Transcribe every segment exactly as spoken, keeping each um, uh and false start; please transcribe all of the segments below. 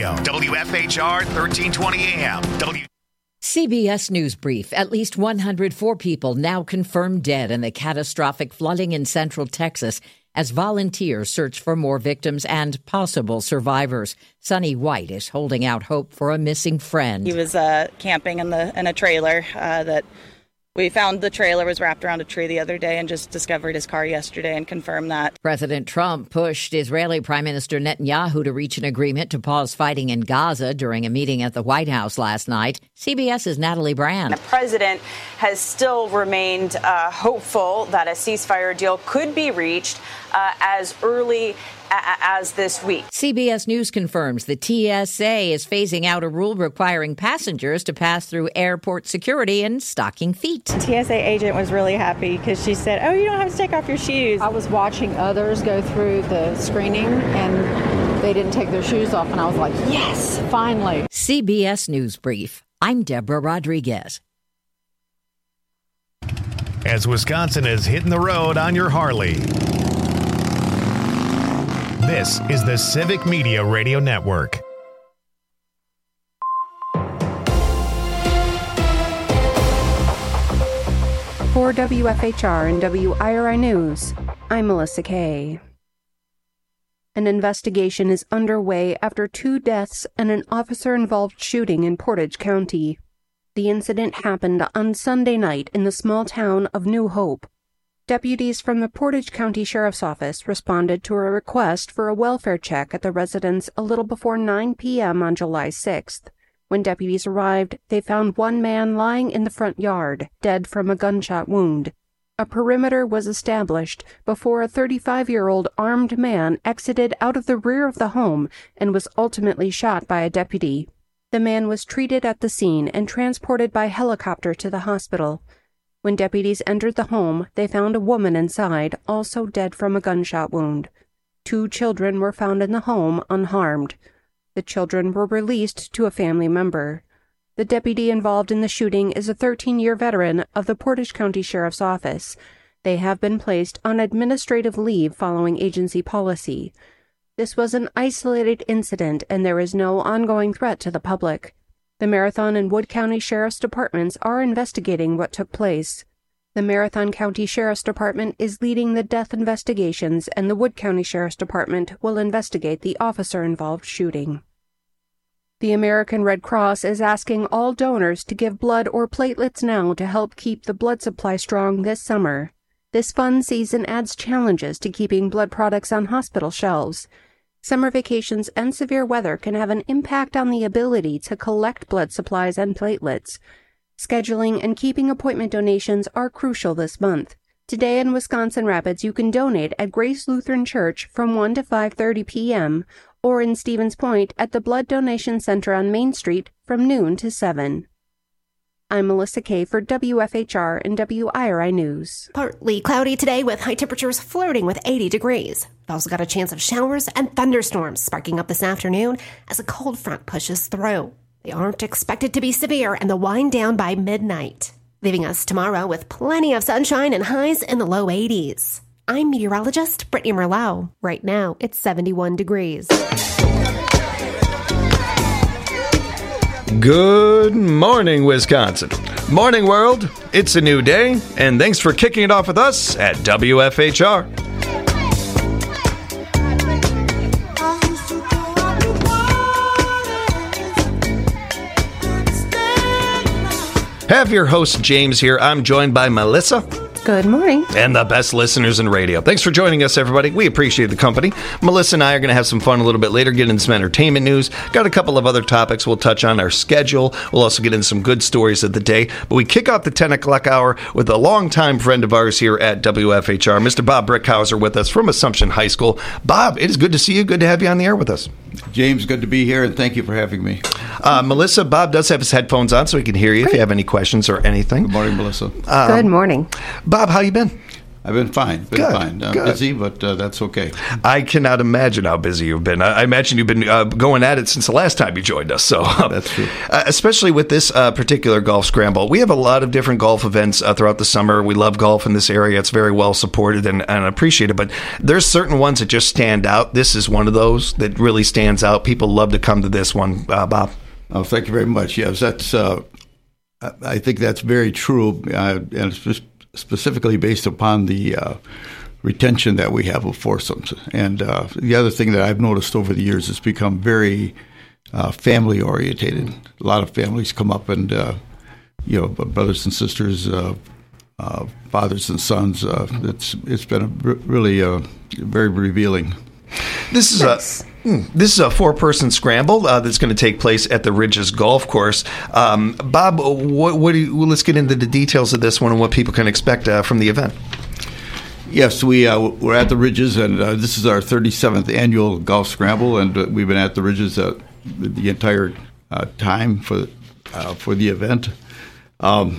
Radio, W F H R, thirteen twenty A M. W- C B S News Brief. At least one hundred four people now confirmed dead in the catastrophic flooding in central Texas as volunteers search for more victims and possible survivors. Sonny White is holding out hope for a missing friend. He was uh, camping in the in a trailer uh, that we found. The trailer was wrapped around a tree the other day and just discovered his car yesterday and confirmed that. President Trump pushed Israeli Prime Minister Netanyahu to reach an agreement to pause fighting in Gaza during a meeting at the White House last night. CBS's Natalie Brand. The president has still remained uh, hopeful that a ceasefire deal could be reached uh, as early a- as this week. C B S News confirms the T S A is phasing out a rule requiring passengers to pass through airport security in stocking feet. The T S A agent was really happy because she said, oh, you don't have to take off your shoes. I was watching others go through the screening and they didn't take their shoes off, and I was like, yes, finally. C B S News Brief. I'm Deborah Rodriguez. As Wisconsin is hitting the road on your Harley. This is the Civic Media Radio Network. For W F H R and W I R I News, I'm Melissa Kay. An investigation is underway after two deaths and an officer-involved shooting in Portage County. The incident happened on Sunday night in the small town of New Hope. Deputies from the Portage County Sheriff's Office responded to a request for a welfare check at the residence a little before nine p.m. on July sixth. When deputies arrived, they found one man lying in the front yard, dead from a gunshot wound. A perimeter was established before a thirty-five-year-old armed man exited out of the rear of the home and was ultimately shot by a deputy. The man was treated at the scene and transported by helicopter to the hospital. When deputies entered the home, they found a woman inside, also dead from a gunshot wound. Two children were found in the home unharmed. The children were released to a family member. The deputy involved in the shooting is a thirteen-year veteran of the Portage County Sheriff's Office. They have been placed on administrative leave following agency policy. This was an isolated incident, and there is no ongoing threat to the public. The Marathon and Wood County Sheriff's Departments are investigating what took place. The Marathon County Sheriff's Department is leading the death investigations, and the Wood County Sheriff's Department will investigate the officer-involved shooting. The American Red Cross is asking all donors to give blood or platelets now to help keep the blood supply strong this summer. This fun season adds challenges to keeping blood products on hospital shelves. Summer vacations and severe weather can have an impact on the ability to collect blood supplies and platelets. Scheduling and keeping appointment donations are crucial this month. Today in Wisconsin Rapids, you can donate at Grace Lutheran Church from one to five thirty p.m. or in Stevens Point at the Blood Donation Center on Main Street from noon to seven. I'm Melissa Kay for W F H R and W I R I News. Partly cloudy today with high temperatures flirting with eighty degrees. We've also got a chance of showers and thunderstorms sparking up this afternoon as a cold front pushes through. They aren't expected to be severe and they'll wind down by midnight, leaving us tomorrow with plenty of sunshine and highs in the low eighties. I'm meteorologist Brittany Merlot. Right now, it's seventy-one degrees. Good morning, Wisconsin. Morning, world. It's a new day, and thanks for kicking it off with us at W F H R. Have your host, James, here. I'm joined by Melissa. Good morning. And the best listeners in radio. Thanks for joining us, everybody. We appreciate the company. Melissa and I are going to have some fun a little bit later, get into some entertainment news. Got a couple of other topics we'll touch on, our schedule. We'll also get into some good stories of the day. But we kick off the ten o'clock hour with a longtime friend of ours here at W F H R, Mister Bob Brickhauser, with us from Assumption High School. Bob, it is good to see you. Good to have you on the air with us. James, good to be here, and thank you for having me. Uh, Melissa, Bob does have his headphones on, so he can hear you Great. If you have any questions or anything. Good morning, Melissa. Um, good morning. Bob, how you been? I've been fine. Been Good, fine. I'm good. busy, but uh, that's okay. I cannot imagine how busy you've been. I, I imagine you've been uh, going at it since the last time you joined us. So that's true. Uh, especially with this uh, particular golf scramble. We have a lot of different golf events uh, throughout the summer. We love golf in this area. It's very well supported and, and appreciated. But there's certain ones that just stand out. This is one of those that really stands out. People love to come to this one, uh, Bob. Oh, thank you very much. Yes, that's. Uh, I think that's very true, uh, and it's just specifically based upon the uh, retention that we have of foursomes. And uh, the other thing that I've noticed over the years, it's become very uh, family orientated. A lot of families come up and, uh, you know, brothers and sisters, uh, uh, fathers and sons. Uh, it's it's been a r- really uh, very revealing. This is nice. a this is a four-person scramble uh, that's going to take place at the Ridges Golf Course. Um, Bob, what, what do you, well, let's get into the details of this one and what people can expect uh, from the event. Yes, we uh, we're at the Ridges, and uh, this is our thirty-seventh annual golf scramble, and uh, we've been at the Ridges uh, the entire uh, time for uh, for the event. Um,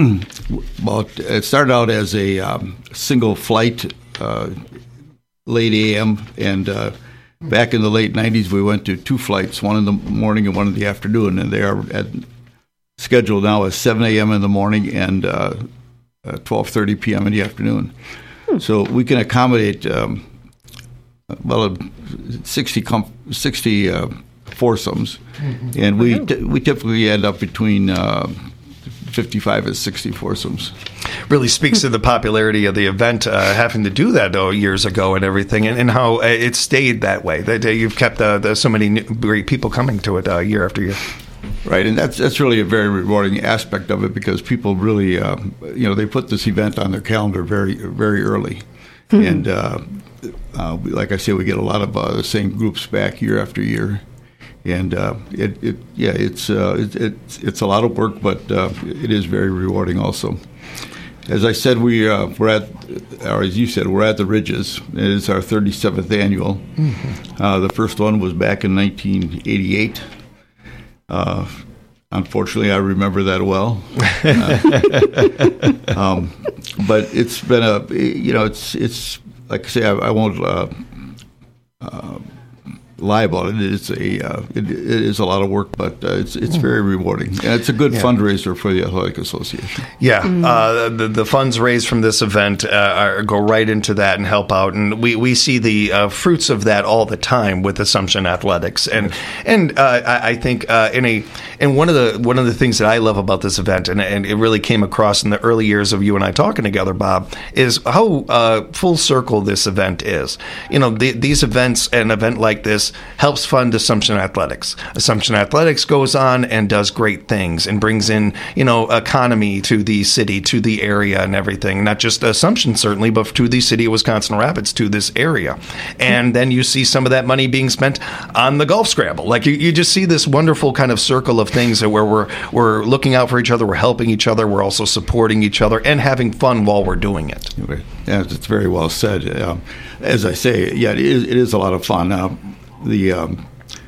well, it started out as a um, single flight. Uh, late A M, and uh, back in the late nineties, we went to two flights, one in the morning and one in the afternoon, and they are at, scheduled now as seven A M in the morning and uh, uh, twelve thirty P M in the afternoon. Hmm. So we can accommodate, um, well, sixty, com- sixty uh, foursomes, mm-hmm. and we t- we typically end up between uh, fifty-five and sixty foursomes. Really speaks to the popularity of the event, uh, having to do that though years ago and everything, and, and how it stayed that way. That uh, you've kept uh, the, so many new, great people coming to it uh, year after year. Right, and that's that's really a very rewarding aspect of it because people really, uh, you know, they put this event on their calendar very very early, mm-hmm. and uh, uh, like I say, we get a lot of uh, the same groups back year after year. And uh, it, it, yeah, it's uh, it, it's it's a lot of work, but uh, it is very rewarding also. As I said, we uh, we're at, or as you said, we're at the Ridges. It is our thirty-seventh annual. Mm-hmm. Uh, the first one was back in nineteen eighty-eight. Uh, unfortunately, I remember that well. uh, um, but it's been a, you know, it's it's like I say, I, I won't. Uh, uh, lie about it. It's a uh, it, it is a lot of work, but uh, it's it's very rewarding, and it's a good yeah. fundraiser for the Athletic Association. Yeah, mm-hmm. uh, the the funds raised from this event uh, are, go right into that and help out, and we, we see the uh, fruits of that all the time with Assumption Athletics, and and uh, I, I think uh, in a and one of the one of the things that I love about this event, and, and it really came across in the early years of you and I talking together, Bob, is how uh, full circle this event is. You know, the, these events, an event like this, helps fund Assumption Athletics. Assumption Athletics goes on and does great things and brings in, you know, economy to the city, to the area and everything. Not just Assumption, certainly, but to the city of Wisconsin Rapids, to this area. And then you see some of that money being spent on the golf scramble. Like, you, you just see this wonderful kind of circle of things where we're, we're looking out for each other, we're helping each other, we're also supporting each other, and having fun while we're doing it. Yeah, it's very well said. Um, as I say, yeah, it is, it is a lot of fun. Uh, The um,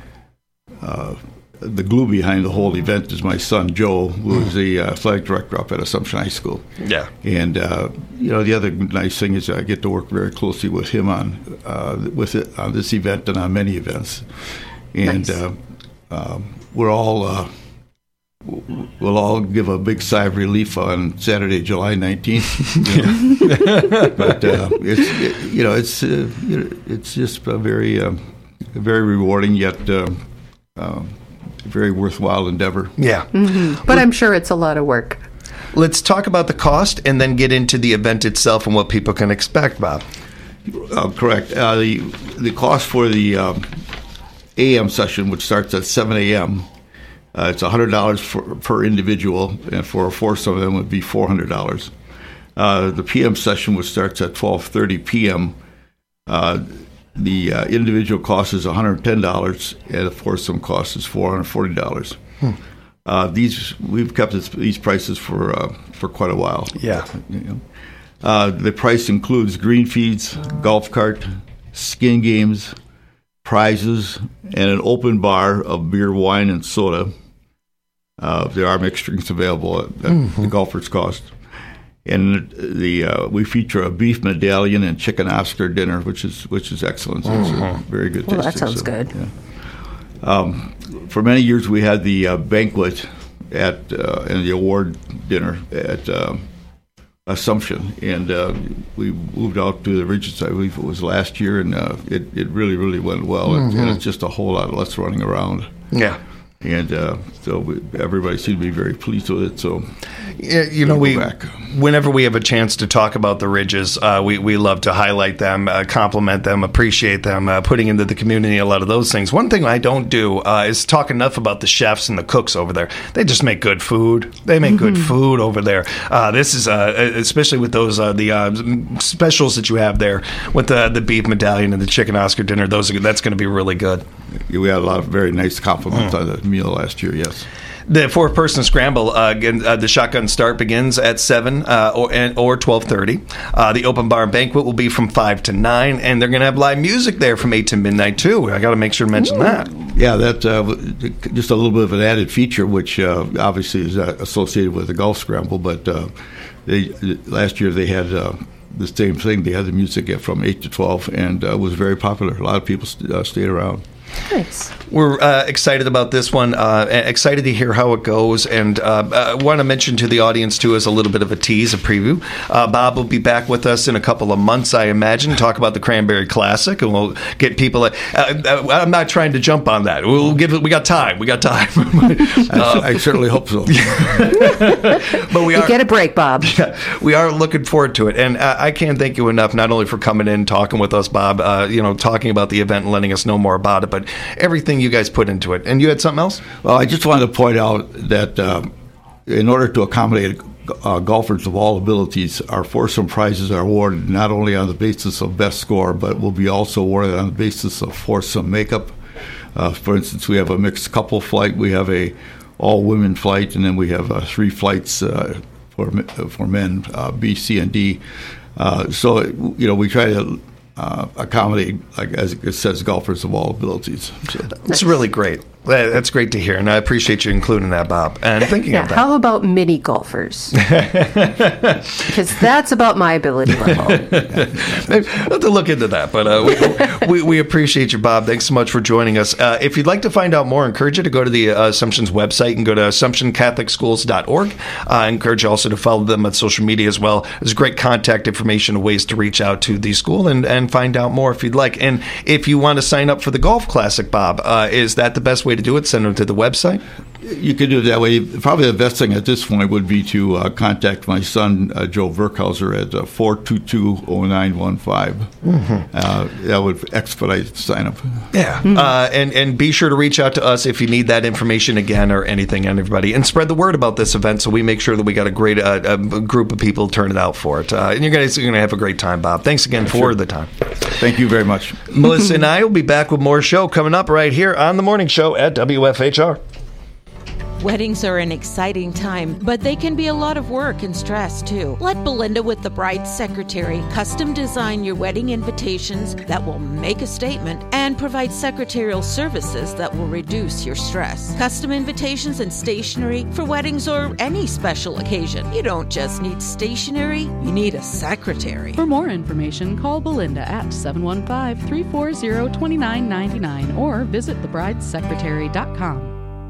uh, the glue behind the whole event is my son Joe, who is the uh, athletic director up at Assumption High School. Yeah, and uh, you know the other nice thing is I get to work very closely with him on uh, with it on this event and on many events, and nice. uh, um, we're all uh, we'll all give a big sigh of relief on Saturday, July nineteenth. You know? But uh, it's it, you know it's uh, you know, it's just a very uh, very rewarding yet uh, uh, very worthwhile endeavor. Yeah. Mm-hmm. But I'm sure it's a lot of work. Let's talk about the cost and then get into the event itself and what people can expect, Bob. Uh, correct. Uh, the the cost for the um, A M session, which starts at seven a.m., uh, it's one hundred dollars for, per individual, and for a foursome of them would be four hundred dollars. Uh, the P M session, which starts at twelve thirty p.m., uh, the uh, individual cost is one hundred ten dollars, and the foursome cost is four hundred forty dollars. Hmm. Uh, these we've kept this, these prices for uh, for quite a while. Yeah. You know. Uh, the price includes green feeds, golf cart, skin games, prizes, and an open bar of beer, wine, and soda. Uh, there are mixed drinks available at, at mm-hmm. the golfer's cost. And the uh, we feature a beef medallion and chicken Oscar dinner, which is which is excellent. It's uh, very good. Well, tasting, that sounds so, good. Yeah. Um, for many years, we had the uh, banquet at uh, and the award dinner at uh, Assumption, and uh, we moved out to the Ridges. I believe it was last year, and uh, it it really really went well. Mm-hmm. And, and it's just a whole lot less running around. Yeah. And uh, so we, everybody seemed to be very pleased with it. So, yeah, you know, we'll we back. whenever we have a chance to talk about the Ridges, uh, we we love to highlight them, uh, compliment them, appreciate them, uh, putting into the community a lot of those things. One thing I don't do uh, is talk enough about the chefs and the cooks over there. They just make good food. They make mm-hmm. good food over there. Uh, this is uh, especially with those uh, the uh, specials that you have there with the the beef medallion and the chicken Oscar dinner. Those are, that's going to be really good. We had a lot of very nice compliments mm. on the meal last year. Yes. The four-person scramble, uh, again, uh, the shotgun start begins at seven uh, or and, or twelve thirty. Uh, the open bar banquet will be from five to nine, and they're going to have live music there from eight to midnight too. I got to make sure to mention Ooh. that. Yeah, that uh, just a little bit of an added feature, which uh, obviously is uh, associated with the golf scramble. But uh, they last year they had uh, the same thing. They had the music from eight to twelve, and uh, it was very popular. A lot of people st- uh, stayed around. Nice. We're uh, excited about this one, uh, excited to hear how it goes, and uh, I want to mention to the audience, too, as a little bit of a tease, a preview. Uh, Bob will be back with us in a couple of months, I imagine, talk about the Cranberry Classic, and we'll get people... Uh, uh, I'm not trying to jump on that. We'll give it. We got time. We got time. uh, I certainly hope so. But we you are, get a break, Bob. Yeah, we are looking forward to it, and uh, I can't thank you enough, not only for coming in, talking with us, Bob, uh, you know, talking about the event and letting us know more about it, but everything you guys put into it. And you had something else? Well, I just wanted to point out that um, in order to accommodate uh, golfers of all abilities, our foursome prizes are awarded not only on the basis of best score, but will be also awarded on the basis of foursome makeup. Uh, for instance, we have a mixed couple flight, we have a all-women flight, and then we have uh, three flights uh, for for men, uh, B, C, and D. Uh, so, you know, we try to Uh, accommodate, like as it says, golfers of all abilities. So. It's really great. That's great to hear, and I appreciate you including that, Bob. And thinking yeah, of that. How about mini golfers? Because that's about my ability level. Maybe we'll have to look into that, but uh, we, we, we appreciate you, Bob. Thanks so much for joining us. Uh, if you'd like to find out more, I encourage you to go to the uh, Assumption's website and go to assumption catholic schools dot org. Uh, I encourage you also to follow them on social media as well. There's great contact information and ways to reach out to the school and, and find out more if you'd like. And if you want to sign up for the Golf Classic, Bob, uh, is that the best way to do it? Send them to the website? You could do it that way. Probably the best thing at this point would be to uh, contact my son, uh, Joe Verkhauser, at uh, four two two, oh nine one five. Mm-hmm. Uh, that would expedite the sign-up. Yeah. Mm-hmm. Uh, and, and be sure to reach out to us if you need that information again or anything, everybody. And spread the word about this event so we make sure that we got a great uh, a group of people turning out for it. Uh, and you guys are going to have a great time, Bob. Thanks again for sure. the time. Thank you very much. Melissa and I will be back with more show coming up right here on The Morning Show at W F H R. Weddings are an exciting time, but they can be a lot of work and stress too. Let Belinda with the Bride's Secretary custom design your wedding invitations that will make a statement and provide secretarial services that will reduce your stress. Custom invitations and stationery for weddings or any special occasion. You don't just need stationery, you need a secretary. For more information, call Belinda at seven one five, three four zero, two nine nine nine or visit the brides secretary dot com.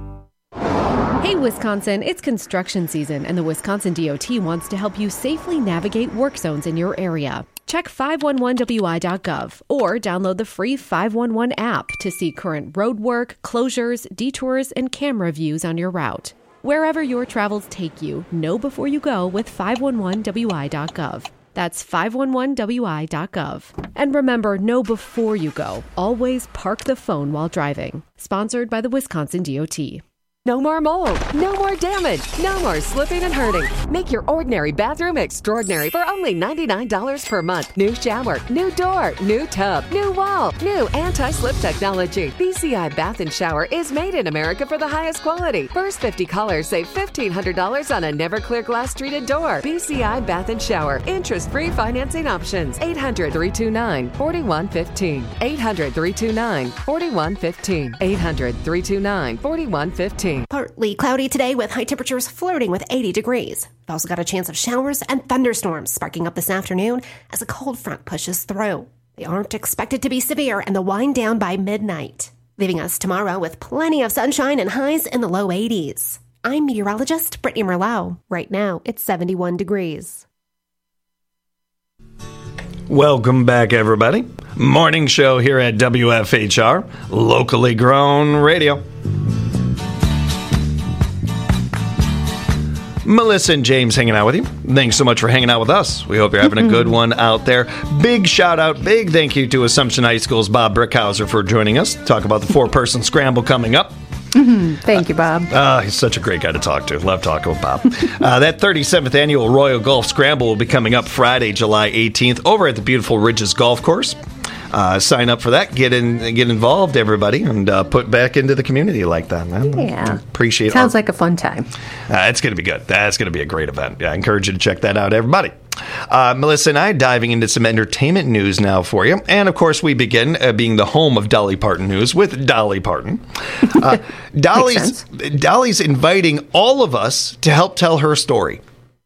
Hey Wisconsin, it's construction season and the Wisconsin D O T wants to help you safely navigate work zones in your area. Check five one one W I dot gov or download the free five one one app to see current road work, closures, detours, and camera views on your route. Wherever your travels take you, know before you go with five one one W I dot gov. That's five one one W I dot gov. And remember, know before you go. Always park the phone while driving. Sponsored by the Wisconsin D O T. No more mold, no more damage, no more slipping and hurting. Make your ordinary bathroom extraordinary for only ninety-nine dollars per month. New shower, new door, new tub, new wall, new anti-slip technology. B C I Bath and Shower is made in America for the highest quality. First fifty callers save fifteen hundred dollars on a never clear glass treated door. B C I Bath and Shower. Interest-free financing options. eight hundred, three two nine, four one one five. eight hundred, three two nine, four one one five. eight hundred, three two nine, four one one five. hurting. Partly cloudy today with high temperatures flirting with eighty degrees. We've also got a chance of showers and thunderstorms sparking up this afternoon as a cold front pushes through. They aren't expected to be severe and they'll wind down by midnight, leaving us tomorrow with plenty of sunshine and highs in the low eighties. I'm meteorologist Brittany Merlot. Right now, it's seventy-one degrees. Welcome back, everybody. Morning show here at W F H R, locally grown radio. Melissa and James hanging out with you. Thanks so much for hanging out with us. We hope you're having a good one out there. Big shout out, big thank you to Assumption High School's Bob Brickhauser for joining us. Talk about the four-person scramble coming up. Mm-hmm. Thank you, Bob. Uh, he's such a great guy to talk to. Love talking with Bob. uh, that thirty-seventh annual Royal Golf Scramble will be coming up Friday, July eighteenth, over at the beautiful Ridges Golf Course. Uh, sign up for that. Get in, get involved, everybody, and uh, put back into the community like that. Man. Yeah, appreciate. Sounds our, like a fun time. Uh, it's going to be good. That's going to be a great event. Yeah, I encourage you to check that out, everybody. Uh, Melissa and I diving into some entertainment news now for you. And, of course, we begin uh, being the home of Dolly Parton news with Dolly Parton. Uh, Dolly's, Dolly's inviting all of us to help tell her story.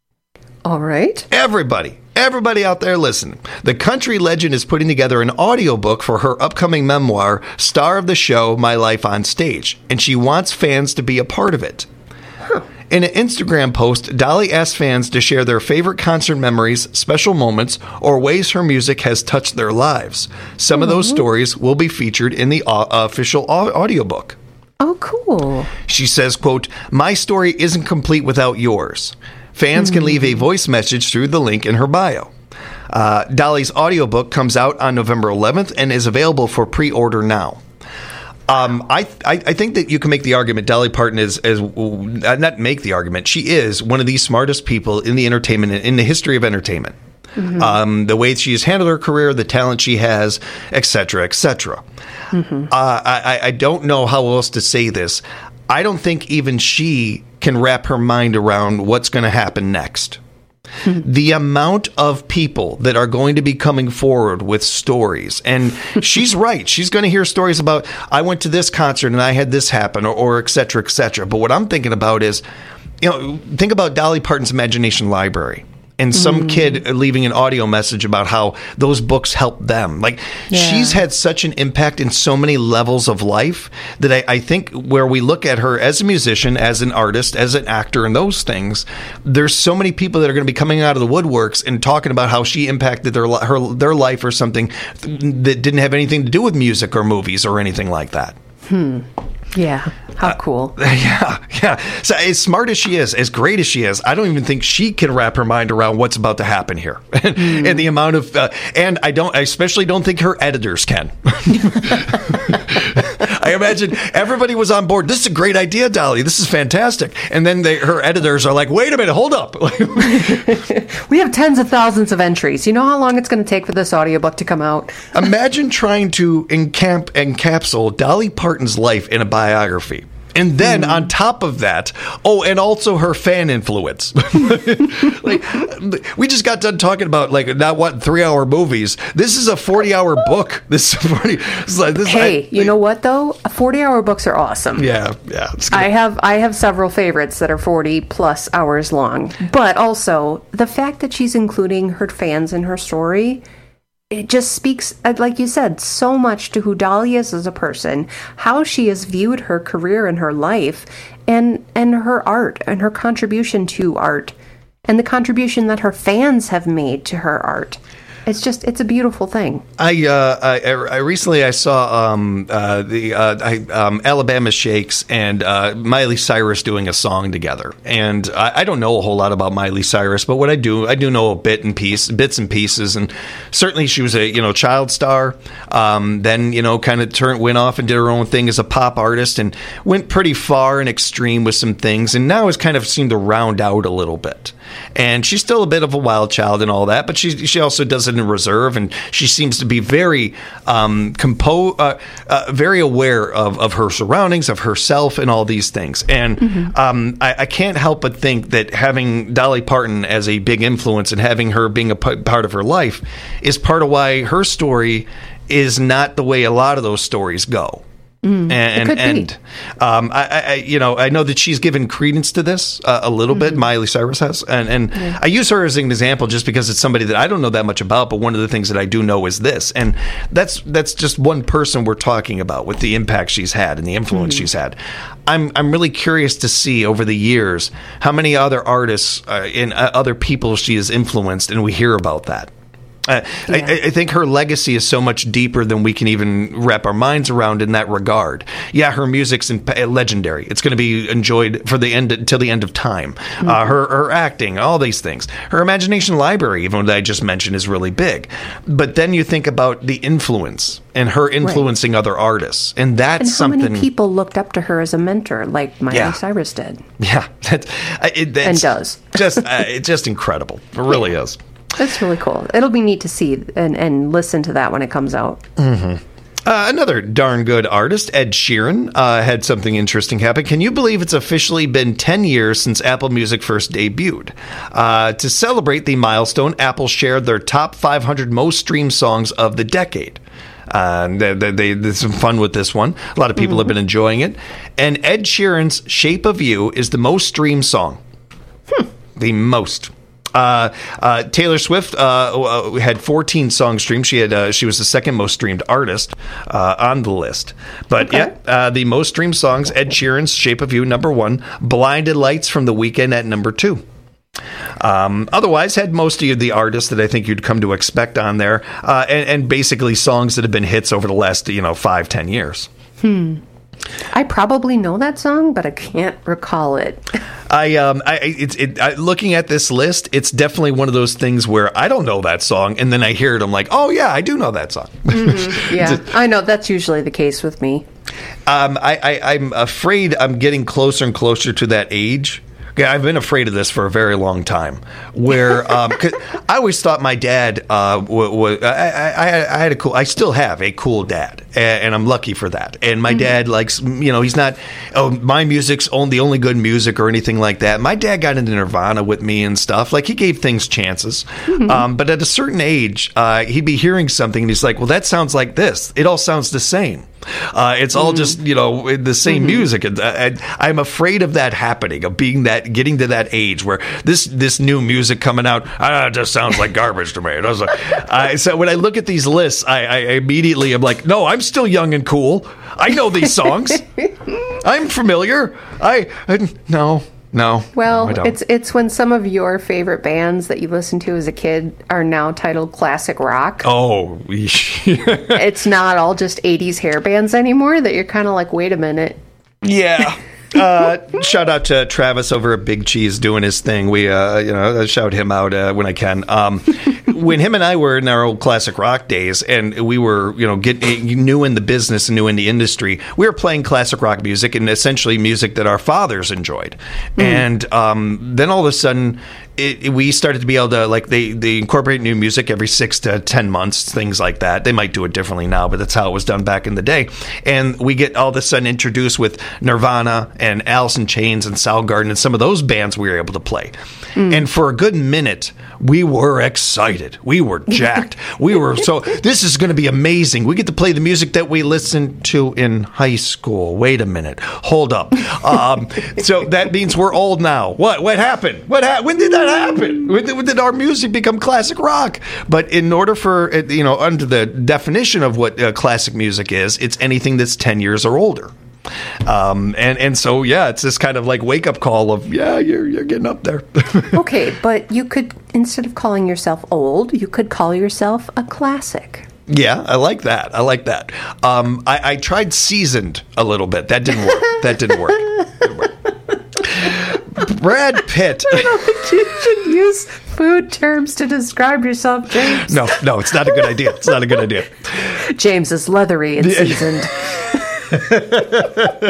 All right. Everybody. Everybody out there listen. The country legend is putting together an audiobook for her upcoming memoir, star of the show My Life on Stage. And she wants fans to be a part of it. Huh. In an Instagram post, Dolly asked fans to share their favorite concert memories, special moments, or ways her music has touched their lives. Some mm-hmm. of those stories will be featured in the uh, official au- audiobook. Oh, cool. She says, quote, "My story isn't complete without yours. Fans mm-hmm. can leave a voice message through the link in her bio." Uh, Dolly's audiobook comes out on November eleventh and is available for pre-order now. Um, I, I I think that you can make the argument Dolly Parton is, is uh, not make the argument. She is one of the smartest people in the entertainment, in the history of entertainment. Mm-hmm. Um, the way she has handled her career, the talent she has, et cetera, et cetera. Mm-hmm. Uh, I, I don't know how else to say this. I don't think even she can wrap her mind around what's going to happen next. The amount of people that are going to be coming forward with stories. And she's right. She's going to hear stories about, I went to this concert and I had this happen, or, or et cetera, et cetera. But what I'm thinking about is, you know, think about Dolly Parton's Imagination Library. And some mm. kid leaving an audio message about how those books helped them. Like, yeah. she's had such an impact in so many levels of life that I, I think where we look at her as a musician, as an artist, as an actor, and those things, there's so many people that are going to be coming out of the woodworks and talking about how she impacted their her their life or something that didn't have anything to do with music or movies or anything like that. Hmm. Yeah. How cool. Uh, yeah. Yeah. So as smart as she is, as great as she is, I don't even think she can wrap her mind around what's about to happen here. and, mm. and the amount of, uh, and I don't, I especially don't think her editors can. I imagine everybody was on board. This is a great idea, Dolly. This is fantastic. And then they, her editors are like, wait a minute, hold up. We have tens of thousands of entries. You know how long it's going to take for this audiobook to come out? Imagine trying to encamp, encapsulate Dolly Parton's life in a biography. And then mm. on top of that, oh, and also her fan influence. Like, we just got done talking about, like, not what, three-hour movies. This is a forty-hour book. This is forty. This, this, hey, I, you know what though? forty-hour books are awesome. Yeah, yeah. I have I have several favorites that are forty plus hours long. But also the fact that she's including her fans in her story. It just speaks, like you said, so much to who Dolly is as a person, how she has viewed her career and her life, and and her art, and her contribution to art, and the contribution that her fans have made to her art. It's just, it's a beautiful thing. I uh, I, I recently I saw um, uh, the uh, I, um, Alabama Shakes and uh, Miley Cyrus doing a song together, and I, I don't know a whole lot about Miley Cyrus, but what I do, I do know a bit and piece, bits and pieces, and certainly she was a you know child star. Um, then you know kind of turned went off and did her own thing as a pop artist, and went pretty far and extreme with some things, and now has kind of seemed to round out a little bit. And she's still a bit of a wild child and all that, but she she also does it in reserve, and she seems to be very um, compo- uh, uh, very aware of, of her surroundings, of herself, and all these things. And mm-hmm. um, I, I can't help but think that having Dolly Parton as a big influence and having her being a p- part of her life is part of why her story is not the way a lot of those stories go. Mm, and and, and um, I, I, you know, I know that she's given credence to this uh, a little mm-hmm. bit. Miley Cyrus has, and and yeah. I use her as an example just because it's somebody that I don't know that much about. But one of the things that I do know is this, and that's that's just one person we're talking about with the impact she's had and the influence mm-hmm. she's had. I'm I'm really curious to see over the years how many other artists uh, and uh, other people she has influenced, and we hear about that. Uh, yeah. I, I think her legacy is so much deeper than we can even wrap our minds around in that regard. Yeah, her music's in, uh, legendary. It's going to be enjoyed for the end until the end of time. Mm-hmm. Uh, her her acting, all these things. Her imagination library, even what I just mentioned, is really big. But then you think about the influence and her influencing right. other artists, and that's and how something. Many people looked up to her as a mentor, like Miley yeah. Cyrus did. Yeah, that's, it, that's and does. just uh, it's just incredible. It really yeah. is. That's really cool. It'll be neat to see and, and listen to that when it comes out. Mm-hmm. Uh, another darn good artist, Ed Sheeran, uh, had something interesting happen. Can you believe it's officially been ten years since Apple Music first debuted? Uh, to celebrate the milestone, Apple shared their top five hundred most streamed songs of the decade. Uh, they, they, they did some fun with this one. A lot of people mm-hmm. have been enjoying it. And Ed Sheeran's Shape of You is the most streamed song. Hmm. The most. Uh, uh, Taylor Swift uh, had fourteen songs streamed. She had uh, she was the second most streamed artist uh, on the list. But okay. yeah, uh, the most streamed songs: Ed Sheeran's "Shape of You" number one, "Blinded Lights" from The Weeknd at number two. Um, otherwise, had most of the artists that I think you'd come to expect on there, uh, and, and basically songs that have been hits over the last you know five ten years. Hmm. I probably know that song, but I can't recall it. I um I it's it I, looking at this list, it's definitely one of those things where I don't know that song, and then I hear it, I'm like, oh yeah, I do know that song. Mm-hmm. Yeah, Just, I know that's usually the case with me. Um, I, I I'm afraid I'm getting closer and closer to that age. Yeah, I've been afraid of this for a very long time. Where um, 'cause I always thought my dad uh, w- w- I, I, I had a cool. I still have a cool dad, and, and I'm lucky for that. And my mm-hmm. dad likes, you know, he's not. Oh, my music's only the only good music or anything like that. My dad got into Nirvana with me and stuff. Like he gave things chances. Mm-hmm. Um, but at a certain age, uh, he'd be hearing something, and he's like, "Well, that sounds like this. It all sounds the same." Uh, it's all mm. just, you know, the same mm-hmm. music. And I, I'm afraid of that happening, of being that, getting to that age where this this new music coming out, ah, it just sounds like garbage to me. It was like, I, so when I look at these lists, I, I immediately am like, no, I'm still young and cool. I know these songs. I'm familiar. I, I no. No. Well, no, it's it's when some of your favorite bands that you listened to as a kid are now titled classic rock. Oh. It's not all just eighties hair bands anymore that you're kind of like, wait a minute. Yeah. Uh, shout out to Travis over at Big Cheese doing his thing. We, uh, you know, I shout him out uh, when I can. Um, when him and I were in our old classic rock days, and we were, you know, getting new in the business and new in the industry, we were playing classic rock music and essentially music that our fathers enjoyed. Mm. And um, then all of a sudden, It, it, we started to be able to, like, they, they incorporate new music every six to ten months, things like that. They might do it differently now, but that's how it was done back in the day. And we get all of a sudden introduced with Nirvana and Alice in Chains and Soundgarden and some of those bands we were able to play. Mm. And for a good minute, we were excited. We were jacked. We were so, this is going to be amazing. We get to play the music that we listened to in high school. Wait a minute. Hold up. Um, so that means we're old now. What? What happened? What ha- When did that happen? When did, when did our music become classic rock? But in order for, you know, under the definition of what uh, classic music is, it's anything that's ten years or older. Um, and, and so, yeah, it's this kind of like wake up call of, yeah, you're, you're getting up there. Okay, but you could, instead of calling yourself old, you could call yourself a classic. Yeah, I like that. I like that. Um, I, I tried seasoned a little bit. That didn't work. That didn't work. Didn't work. Brad Pitt. I don't think you should use food terms to describe yourself, James. No, no, it's not a good idea. It's not a good idea. James is leathery and seasoned.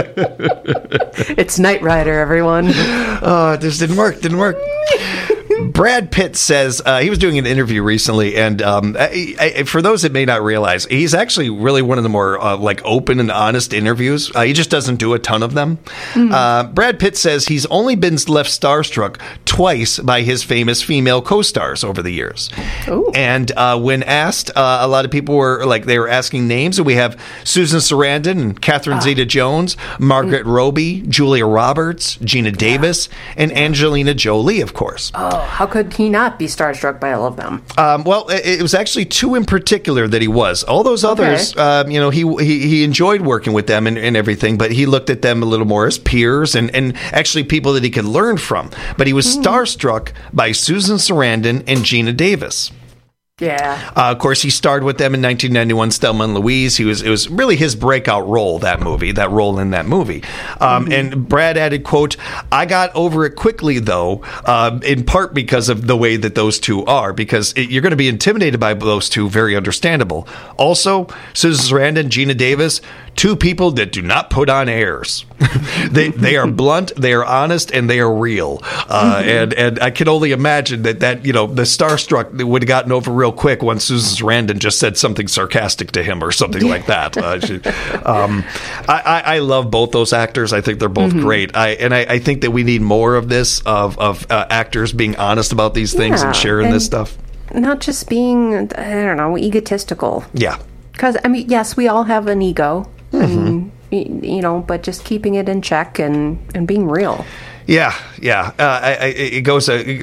It's Knight Rider, everyone. Oh, this didn't work. Didn't work. Brad Pitt says uh, he was doing an interview recently, and um, I, I, for those that may not realize, he's actually really one of the more uh, like open and honest interviews. Uh, he just doesn't do a ton of them. Mm. Uh, Brad Pitt says he's only been left starstruck twice by his famous female co-stars over the years. Ooh. And uh, when asked, uh, a lot of people were like they were asking names, and we have Susan Sarandon and Catherine ah. Zeta-Jones, Margaret mm. Robbie, Julia Roberts, Gina Davis, yeah. and Angelina Jolie, of course. Oh, how could he not be starstruck by all of them? Um, well, it, it was actually two in particular that he was. All those others, okay. um, you know, he, he he enjoyed working with them and, and everything, but he looked at them a little more as peers and, and actually people that he could learn from. But he was mm. starstruck by Susan Sarandon and Gina Davis. Yeah. Uh, of course, he starred with them in nineteen ninety-one, Thelma and Louise. He was it was really his breakout role, that movie, that role in that movie. Um, mm-hmm. And Brad added, quote, "I got over it quickly, though, uh, in part because of the way that those two are, because it, you're going to be intimidated by those two, very understandable. Also, Susan Sarandon, Gina Davis, two people that do not put on airs. they they are blunt, they are honest, and they are real. Uh, mm-hmm. And and I can only imagine that, that you know, the starstruck would have gotten over real quick once Susan Sarandon just said something sarcastic to him or something like that. Uh, she, um, I, I, I love both those actors. I think they're both mm-hmm. great. I and I, I think that we need more of this, of, of uh, actors being honest about these things yeah, and sharing and this stuff. Not just being, I don't know, egotistical. Yeah. Because, I mean, yes, we all have an ego. Mm-hmm. And, you know, but just keeping it in check and, and being real. Yeah, yeah. Uh, I, I, it goes... Uh,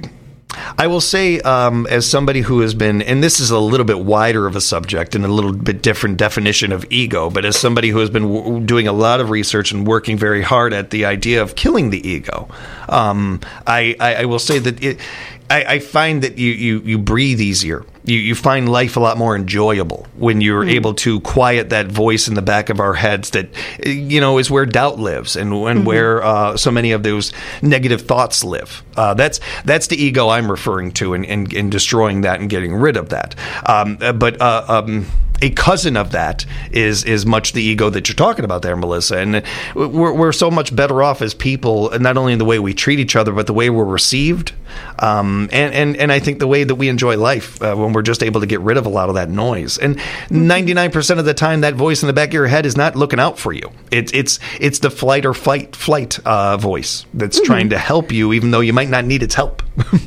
I will say, um, as somebody who has been, and this is a little bit wider of a subject and a little bit different definition of ego, but as somebody who has been w- doing a lot of research and working very hard at the idea of killing the ego, um, I, I, I will say that it, I, I find that you, you, you breathe easier. You, you find life a lot more enjoyable when you're mm. able to quiet that voice in the back of our heads that, you know, is where doubt lives and, and mm-hmm. where uh, so many of those negative thoughts live. Uh, that's that's the ego I'm referring to, and, and, and destroying that and getting rid of that. Um, but uh, um, a cousin of that is is much the ego that you're talking about there, Melissa. And we're, we're so much better off as people, not only in the way we treat each other, but the way we're received. Um, and, and, and I think the way that we enjoy life uh, when we're just able to get rid of a lot of that noise. And ninety-nine percent of the time, that voice in the back of your head is not looking out for you. It's it's it's the flight or fight flight uh, voice that's mm-hmm. trying to help you, even though you might not need its help.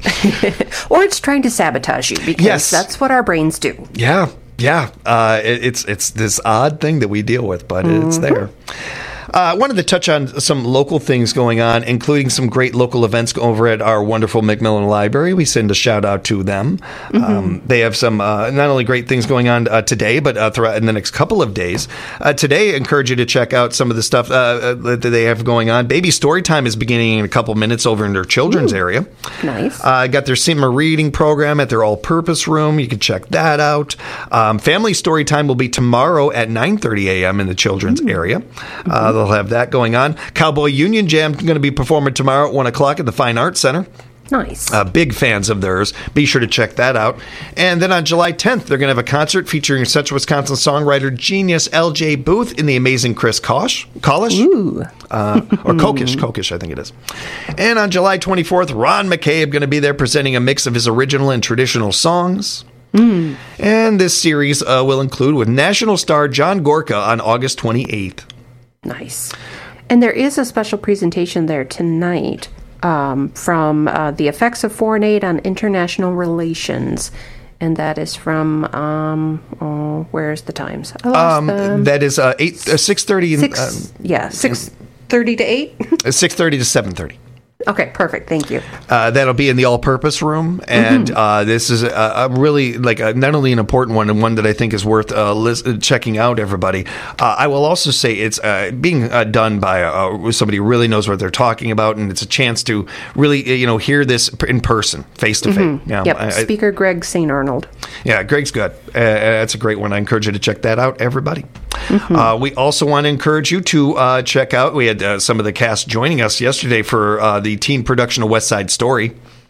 Or it's trying to sabotage you, because yes. that's what our brains do. Yeah, yeah. Uh, it, it's it's this odd thing that we deal with, but mm-hmm. it's there. I uh, wanted to touch on some local things going on, including some great local events over at our wonderful Macmillan Library. We send a shout out to them. Mm-hmm. Um, they have some uh, not only great things going on uh, today, but uh, throughout in the next couple of days. Uh, today, I encourage you to check out some of the stuff uh, that they have going on. Baby Storytime is beginning in a couple minutes over in their children's Ooh, area. Nice. Uh, got their summer reading program at their all-purpose room. You can check that out. Um, Family Storytime will be tomorrow at nine thirty a.m. in the children's Ooh. area. Mm-hmm. Uh, they'll have that going on. Cowboy Union Jam going to be performing tomorrow at one o'clock at the Fine Arts Center. Nice. Uh, big fans of theirs. Be sure to check that out. And then on July tenth, they're going to have a concert featuring Central Wisconsin songwriter genius L J Booth and the amazing Chris Kosh, Kalish. Ooh. Uh, or Kokish, Kokish, I think it is. And on July twenty-fourth, Ron McCabe going to be there presenting a mix of his original and traditional songs. Mm. And this series uh, will include with national star John Gorka on August twenty-eighth. Nice. And there is a special presentation there tonight um, from uh, The Effects of Foreign Aid on International Relations. And that is from, um, oh, where's the times? I lost um, them. That is uh, eight, uh, six thirty. Six, uh, yeah, six thirty to eight? six thirty to seven thirty. Okay, perfect. Thank you. Uh, that'll be in the all-purpose room, and mm-hmm. uh, this is a, a really like a, not only an important one and one that I think is worth uh, list, checking out. Everybody, uh, I will also say it's uh, being uh, done by uh, somebody who really knows what they're talking about, and it's a chance to really you know hear this in person, face to face. Yeah, yep. I, Speaker Greg Saint Arnold. Yeah, Greg's good. Uh, that's a great one. I encourage you to check that out, everybody. Mm-hmm. Uh, we also want to encourage you to uh, check out. We had uh, some of the cast joining us yesterday for uh, the teen production of West Side Story.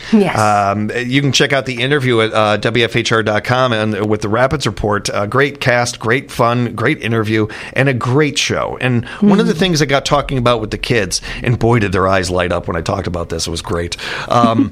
Yes. Um, you can check out the interview at uh, W F H R dot com and with the Rapids Report. Uh, great cast, great fun, great interview, and a great show. And mm-hmm. one of the things I got talking about with the kids, and boy, did their eyes light up when I talked about this. It was great. Um,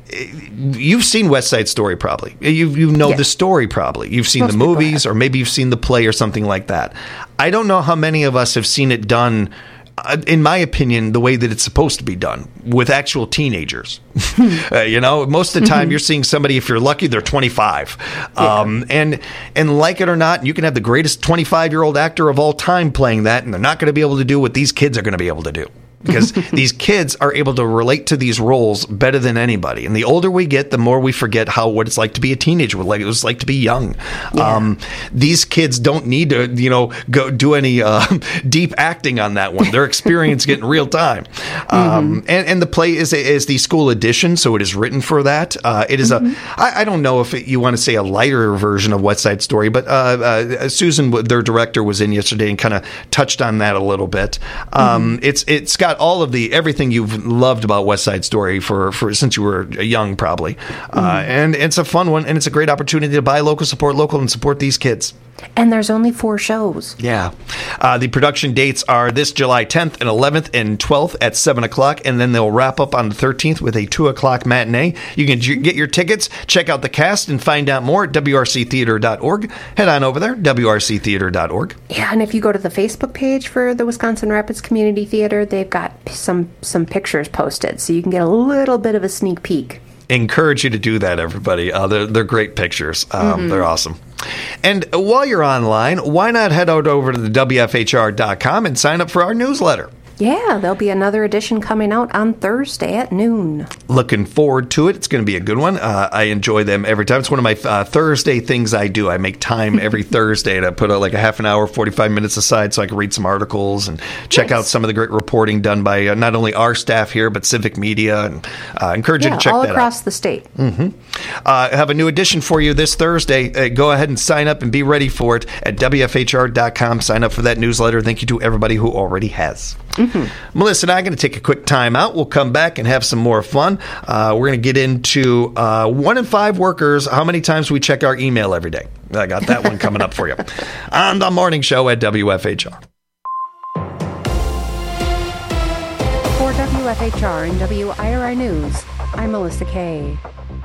you've seen West Side Story probably. You you know yeah. the story probably. You've seen Most the movies, or maybe you've seen the play or something like that. I don't know how many of us have seen it done, uh, in my opinion, the way that it's supposed to be done, with actual teenagers. uh, you know, most of the time mm-hmm. you're seeing somebody, if you're lucky, they're twenty-five. Yeah. Um, and and like it or not, you can have the greatest twenty-five-year-old actor of all time playing that, and they're not going to be able to do what these kids are going to be able to do. Because these kids are able to relate to these roles better than anybody. And the older we get, the more we forget how what it's like to be a teenager, what it was like to be young. Yeah. Um, these kids don't need to, you know, go do any uh, deep acting on that one. They're experiencing it in real time. Um, mm-hmm. and, and the play is a, is the school edition, so it is written for that. Uh, it is mm-hmm. a. I, I don't know if it, you want to say a lighter version of West Side Story, but uh, uh, Susan, their director, was in yesterday and kind of touched on that a little bit. Um, mm-hmm. It's it's got all of the everything you've loved about West Side Story for, for since you were young, probably, mm-hmm. uh, and it's a fun one, and it's a great opportunity to buy local, support local, and support these kids. And there's only four shows. Yeah, uh, the production dates are this July tenth and eleventh and twelfth at seven o'clock, and then they'll wrap up on the thirteenth with a two o'clock matinee. You can j- get your tickets, check out the cast, and find out more at W R C theater dot org. Head on over there, W R C theater dot org. Yeah, and if you go to the Facebook page for the Wisconsin Rapids Community Theater, they've got some some pictures posted, so you can get a little bit of a sneak peek. Encourage you to do that, everybody. Uh, they're, they're great pictures. Um, mm-hmm. They're awesome. And while you're online, why not head out over to the W F H R dot com and sign up for our newsletter? Yeah, there'll be another edition coming out on Thursday at noon. Looking forward to it. It's going to be a good one. Uh, I enjoy them every time. It's one of my uh, Thursday things I do. I make time every Thursday to put a, like a half an hour, forty-five minutes aside so I can read some articles and check nice. out some of the great reporting done by uh, not only our staff here, but Civic Media. And uh, I encourage yeah, you to check that out. all across the state. Mm-hmm. Uh, I have a new edition for you this Thursday. Uh, go ahead and sign up and be ready for it at W F H R dot com. Sign up for that newsletter. Thank you to everybody who already has. Mm-hmm. Melissa and I are going to take a quick time out. We'll come back and have some more fun. Uh, we're going to get into uh, one in five workers, how many times we check our email every day. I got that one coming up for you on the morning show at W F H R. For W F H R and W I R I News, I'm Melissa Kay.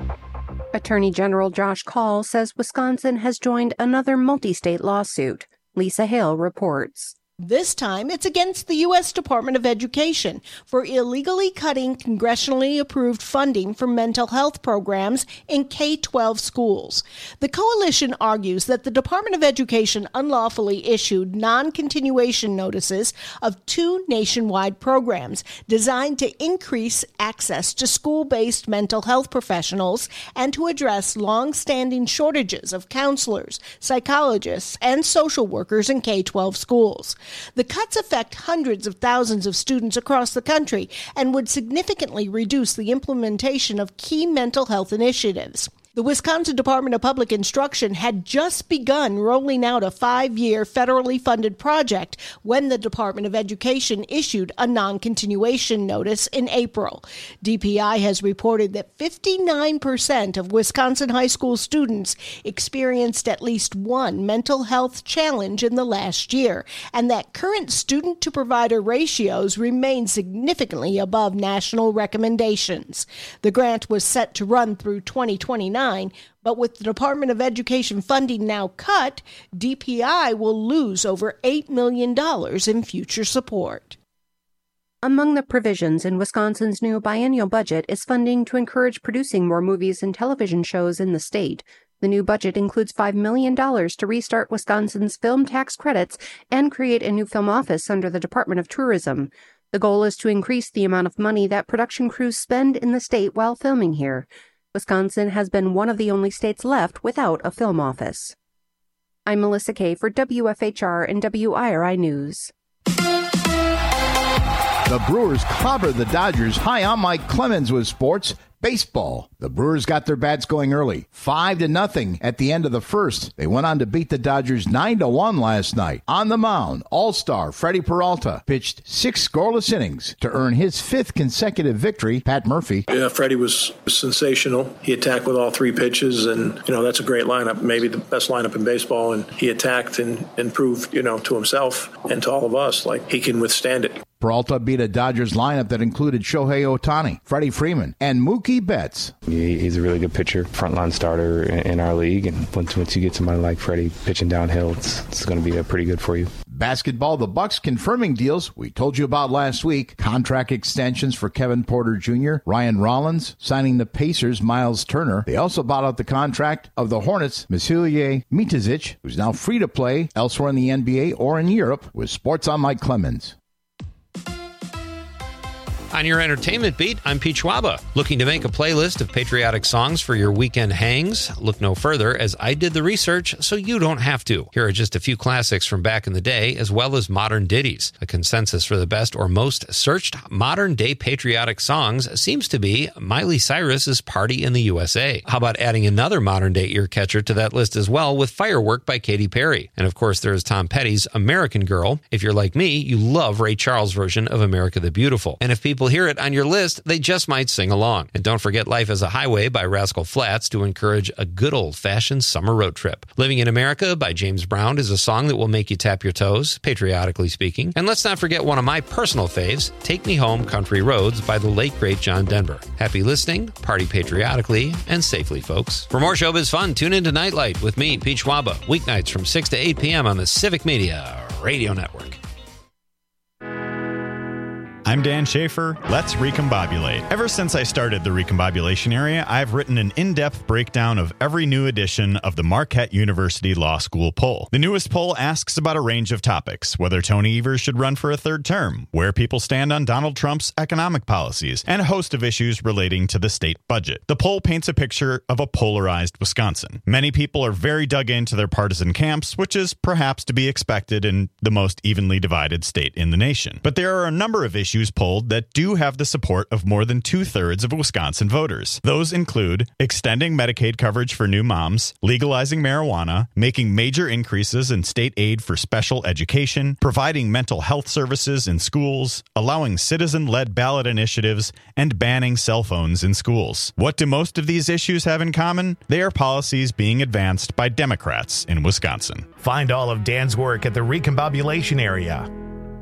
Attorney General Josh Kaul says Wisconsin has joined another multi-state lawsuit. Lisa Hale reports. This time, it's against the U S Department of Education for illegally cutting congressionally approved funding for mental health programs in K twelve schools. The coalition argues that the Department of Education unlawfully issued non-continuation notices of two nationwide programs designed to increase access to school-based mental health professionals and to address long-standing shortages of counselors, psychologists, and social workers in K twelve schools. The cuts affect hundreds of thousands of students across the country and would significantly reduce the implementation of key mental health initiatives. The Wisconsin Department of Public Instruction had just begun rolling out a five-year federally funded project when the Department of Education issued a non-continuation notice in April. D P I has reported that fifty-nine percent of Wisconsin high school students experienced at least one mental health challenge in the last year, and that current student-to-provider ratios remain significantly above national recommendations. The grant was set to run through twenty twenty-nine. But with the Department of Education funding now cut, D P I will lose over eight million dollars in future support. Among the provisions in Wisconsin's new biennial budget is funding to encourage producing more movies and television shows in the state. The new budget includes five million dollars to restart Wisconsin's film tax credits and create a new film office under the Department of Tourism. The goal is to increase the amount of money that production crews spend in the state while filming here. Wisconsin has been one of the only states left without a film office. I'm Melissa Kay for W F H R and W I R I News. The Brewers clobbered the Dodgers. Hi, I'm Mike Clemens with sports. Baseball. The Brewers got their bats going early, five to nothing at the end of the first. They went on to beat the Dodgers nine to one last night. On the mound, All-Star Freddie Peralta pitched six scoreless innings to earn his fifth consecutive victory. Pat Murphy. Yeah, Freddie was sensational. He attacked with all three pitches, and you know that's a great lineup, maybe the best lineup in baseball. And he attacked and, and proved, you know, to himself and to all of us like he can withstand it. Peralta beat a Dodgers lineup that included Shohei Ohtani, Freddie Freeman, and Mookie Betts. He's a really good pitcher, frontline starter in our league, and once once you get somebody like Freddie pitching downhill, it's, it's going to be uh, pretty good for you. Basketball, the Bucks confirming deals we told you about last week. Contract extensions for Kevin Porter Junior, Ryan Rollins, signing the Pacers' Miles Turner. They also bought out the contract of the Hornets' Vasilije Micic, who's now free to play elsewhere in the N B A or in Europe. With sports, I'm Mike Clemens. On your entertainment beat, I'm Pete Schwaba. Looking to make a playlist of patriotic songs for your weekend hangs? Look no further, as I did the research so you don't have to. Here are just a few classics from back in the day, as well as modern ditties. A consensus for the best or most searched modern-day patriotic songs seems to be Miley Cyrus's Party in the U S A. How about adding another modern-day ear-catcher to that list as well, with Firework by Katy Perry? And of course, there is Tom Petty's American Girl. If you're like me, you love Ray Charles' version of America the Beautiful. And if people hear it on your list, they just might sing along. And don't forget Life as a Highway by Rascal Flatts to encourage a good old-fashioned summer road trip. Living in America by James Brown is a song that will make you tap your toes, patriotically speaking. And let's not forget one of my personal faves, Take Me Home, Country Roads by the late, great John Denver. Happy listening, party patriotically, and safely, folks. For more showbiz fun, tune into Nightlight with me, Pete Schwaba, weeknights from six to eight p.m. on the Civic Media Radio Network. I'm Dan Schaefer. Let's recombobulate. Ever since I started the Recombobulation Area, I've written an in-depth breakdown of every new edition of the Marquette University Law School poll. The newest poll asks about a range of topics: whether Tony Evers should run for a third term, where people stand on Donald Trump's economic policies, and a host of issues relating to the state budget. The poll paints a picture of a polarized Wisconsin. Many people are very dug into their partisan camps, which is perhaps to be expected in the most evenly divided state in the nation. But there are a number of issues polled that do have the support of more than two-thirds of Wisconsin voters. Those include extending Medicaid coverage for new moms, legalizing marijuana, making major increases in state aid for special education, providing mental health services in schools, allowing citizen-led ballot initiatives, and banning cell phones in schools. What do most of these issues have in common? They are policies being advanced by Democrats in Wisconsin. Find all of Dan's work at the Recombobulation Area.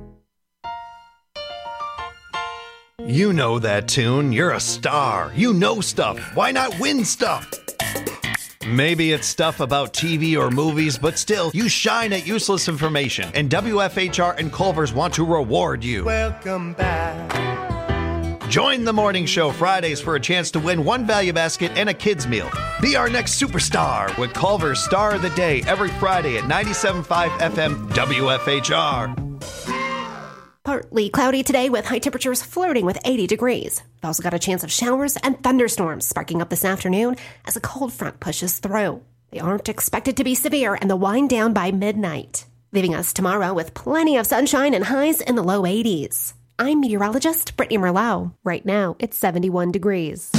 You know that tune. You're a star. You know stuff. Why not win stuff? Maybe it's stuff about T V or movies, but still, you shine at useless information. And W F H R and Culver's want to reward you. Welcome back. Join the morning show Fridays for a chance to win one value basket and a kid's meal. Be our next superstar with Culver's Star of the Day every Friday at ninety-seven point five F M W F H R. Partly cloudy today with high temperatures flirting with eighty degrees. We've also got a chance of showers and thunderstorms sparking up this afternoon as a cold front pushes through. They aren't expected to be severe and they'll wind down by midnight, leaving us tomorrow with plenty of sunshine and highs in the low eighties. I'm meteorologist Brittany Merlot. Right now, it's seventy-one degrees.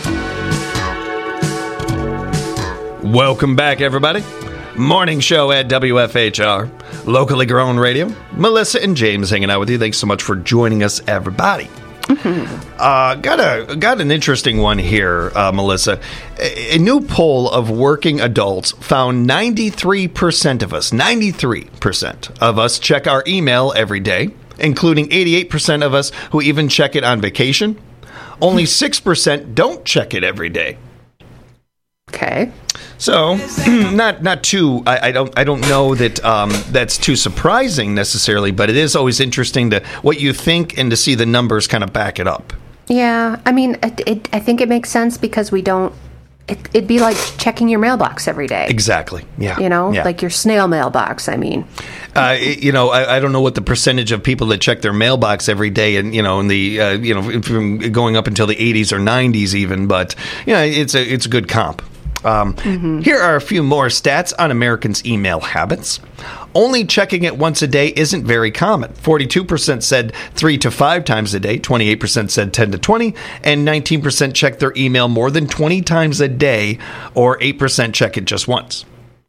Welcome back, everybody. Morning show at W F H R, locally grown radio. Melissa and James hanging out with you. Thanks so much for joining us, everybody. Mm-hmm. Uh, got a got an interesting one here, uh, Melissa. A, a new poll of working adults found ninety-three percent of us, ninety-three percent of us check our email every day, including eighty-eight percent of us who even check it on vacation. Only six percent don't check it every day. Okay. So, not not too. I, I don't. I don't know that um, that's too surprising necessarily, but it is always interesting to what you think and to see the numbers kind of back it up. Yeah, I mean, it, it, I think it makes sense because we don't. It, it'd be like checking your mailbox every day. Exactly. Yeah. You know, yeah. like your snail mailbox. I mean, uh, you know, I, I don't know what the percentage of people that check their mailbox every day, and you know, in the uh, you know, from going up until the eighties or nineties even, but yeah, you know, it's a it's a good comp. Um, mm-hmm. Here are a few more stats on Americans' email habits. Only checking it once a day isn't very common. forty-two percent said three to five times a day, twenty-eight percent said ten to twenty, and nineteen percent check their email more than twenty times a day, or eight percent check it just once.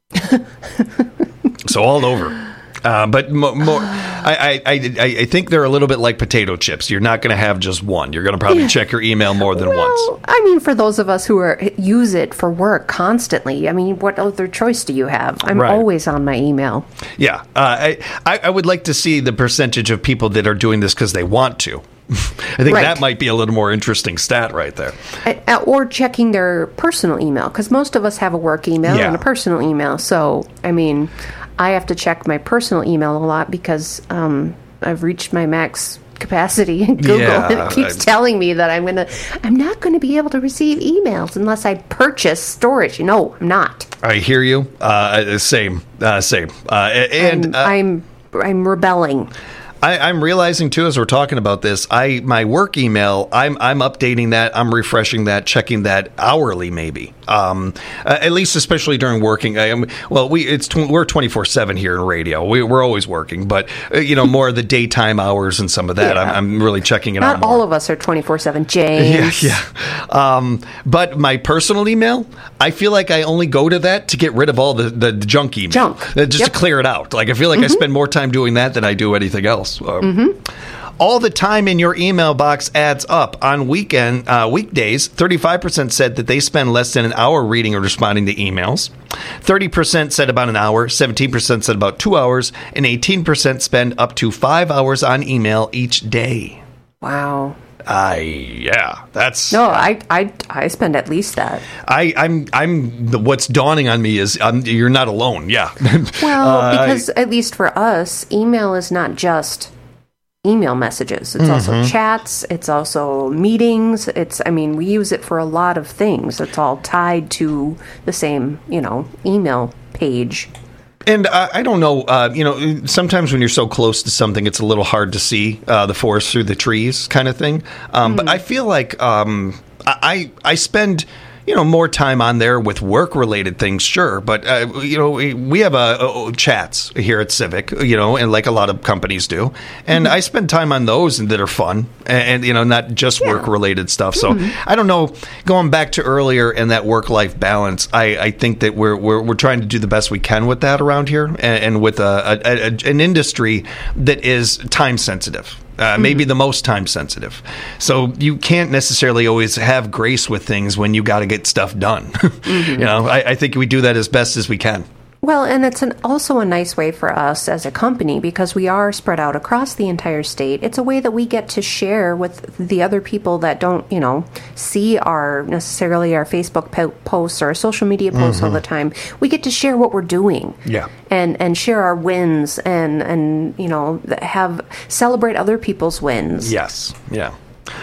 So all over. Uh, but mo- more, I, I, I, I think they're a little bit like potato chips. You're not going to have just one. You're going to probably Yeah. check your email more than well, once. I mean, for those of us who are use it for work constantly, I mean, what other choice do you have? I'm Right. always on my email. Yeah, uh, I, I I would like to see the percentage of people that are doing this because they want to. I think Right. that might be a little more interesting stat right there. Uh, Or checking their personal email, because most of us have a work email Yeah. and a personal email. So, I mean, I have to check my personal email a lot because um, I've reached my max capacity in Google, Yeah, and it keeps I- telling me that I'm gonna, I'm not going to be able to receive emails unless I purchase storage. No, I'm not. I hear you. Uh, same, uh, same. Uh, and I'm, uh, I'm, I'm rebelling. I, I'm realizing too, as we're talking about this, I my work email, I'm I'm updating that, I'm refreshing that, checking that hourly, maybe. Um, uh, at least, especially during working. I am well, we it's tw- we're twenty-four seven here in radio. We, we're always working, but uh, you know, more of the daytime hours and some of that. Yeah. I'm, I'm really checking it Not out. More. all of us are twenty-four seven, James. Yeah, yeah. Um, but my personal email, I feel like I only go to that to get rid of all the, the junk email. Junk. Uh, just Yep. to clear it out. Like, I feel like I Mhm. spend more time doing that than I do anything else. Um, Mm-hmm. All the time in your email box adds up. On weekend uh, weekdays, thirty-five percent said that they spend less than an hour reading or responding to emails. thirty percent said about an hour, seventeen percent said about two hours, and eighteen percent spend up to five hours on email each day. Wow. I yeah, that's No, I, I, I spend at least that. I, I'm I'm the, what's dawning on me is um, you're not alone. Yeah. Well, Uh, because at least for us, email is not just email messages. It's also Mhm. chats. It's also meetings. It's, I mean, we use it for a lot of things. It's all tied to the same, you know, email page. And uh, I don't know, uh, you know, sometimes when you're so close to something, it's a little hard to see uh, the forest through the trees kind of thing. Um, mm. But I feel like um, I I spend, you know, more time on there with work-related things, sure. But, uh, you know, we, we have uh, uh, chats here at Civic, you know, and like a lot of companies do. And mm-hmm. I spend time on those and that are fun and, and you know, not just yeah. work-related stuff. So mm-hmm. I don't know, going back to earlier and that work-life balance, I, I think that we're, we're we're trying to do the best we can with that around here and, and with a, a, a, an industry that is time-sensitive. Uh, maybe mm-hmm. the most time sensitive. So you can't necessarily always have grace with things when you got to get stuff done. mm-hmm. You know, I, I think we do that as best as we can. Well, and it's an, also a nice way for us as a company because we are spread out across the entire state. It's a way that we get to share with the other people that don't, you know, see our necessarily our Facebook po- posts or our social media posts mm-hmm. all the time. We get to share what we're doing. Yeah. And and share our wins and and you know have celebrate other people's wins. Yes. Yeah.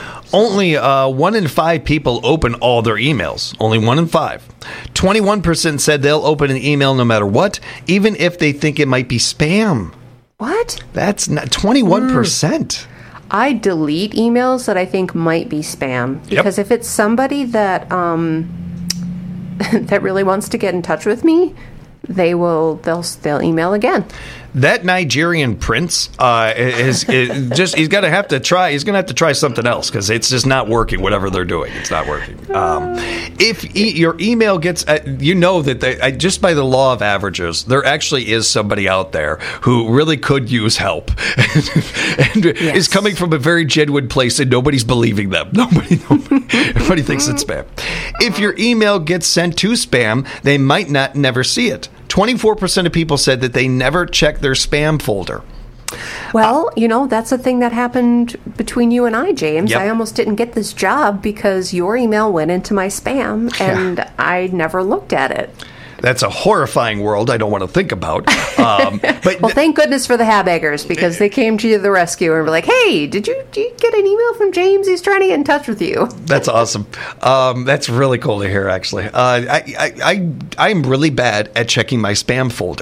Only uh, one in five people open all their emails. Only one in five. twenty-one percent said they'll open an email no matter what, even if they think it might be spam. What? That's not twenty-one percent. Mm. I delete emails that I think might be spam because yep. if it's somebody that um, that really wants to get in touch with me, they will they'll they'll email again. That Nigerian prince uh, is, is just he's gonna have to try he's gonna have to try something else because it's just not working. Whatever they're doing, it's not working. Um, if e- your email gets, uh, you know that they, uh, just by the law of averages, there actually is somebody out there who really could use help and yes. is coming from a very genuine place, and nobody's believing them. Nobody, nobody everybody thinks it's spam. If your email gets sent to spam, they might not never see it. twenty-four percent of people said that they never check their spam folder. Well, you know, that's a thing that happened between you and I, James. Yep. I almost didn't get this job because your email went into my spam and yeah. I never looked at it. That's a horrifying world I don't want to think about. Um, but well, thank goodness for the Habaggers because they came to the rescue and were like, hey, did you, did you get an email from James? He's trying to get in touch with you. That's awesome. Um, that's really cool to hear, actually. Uh, I, I, I, I'm really bad at checking my spam folder.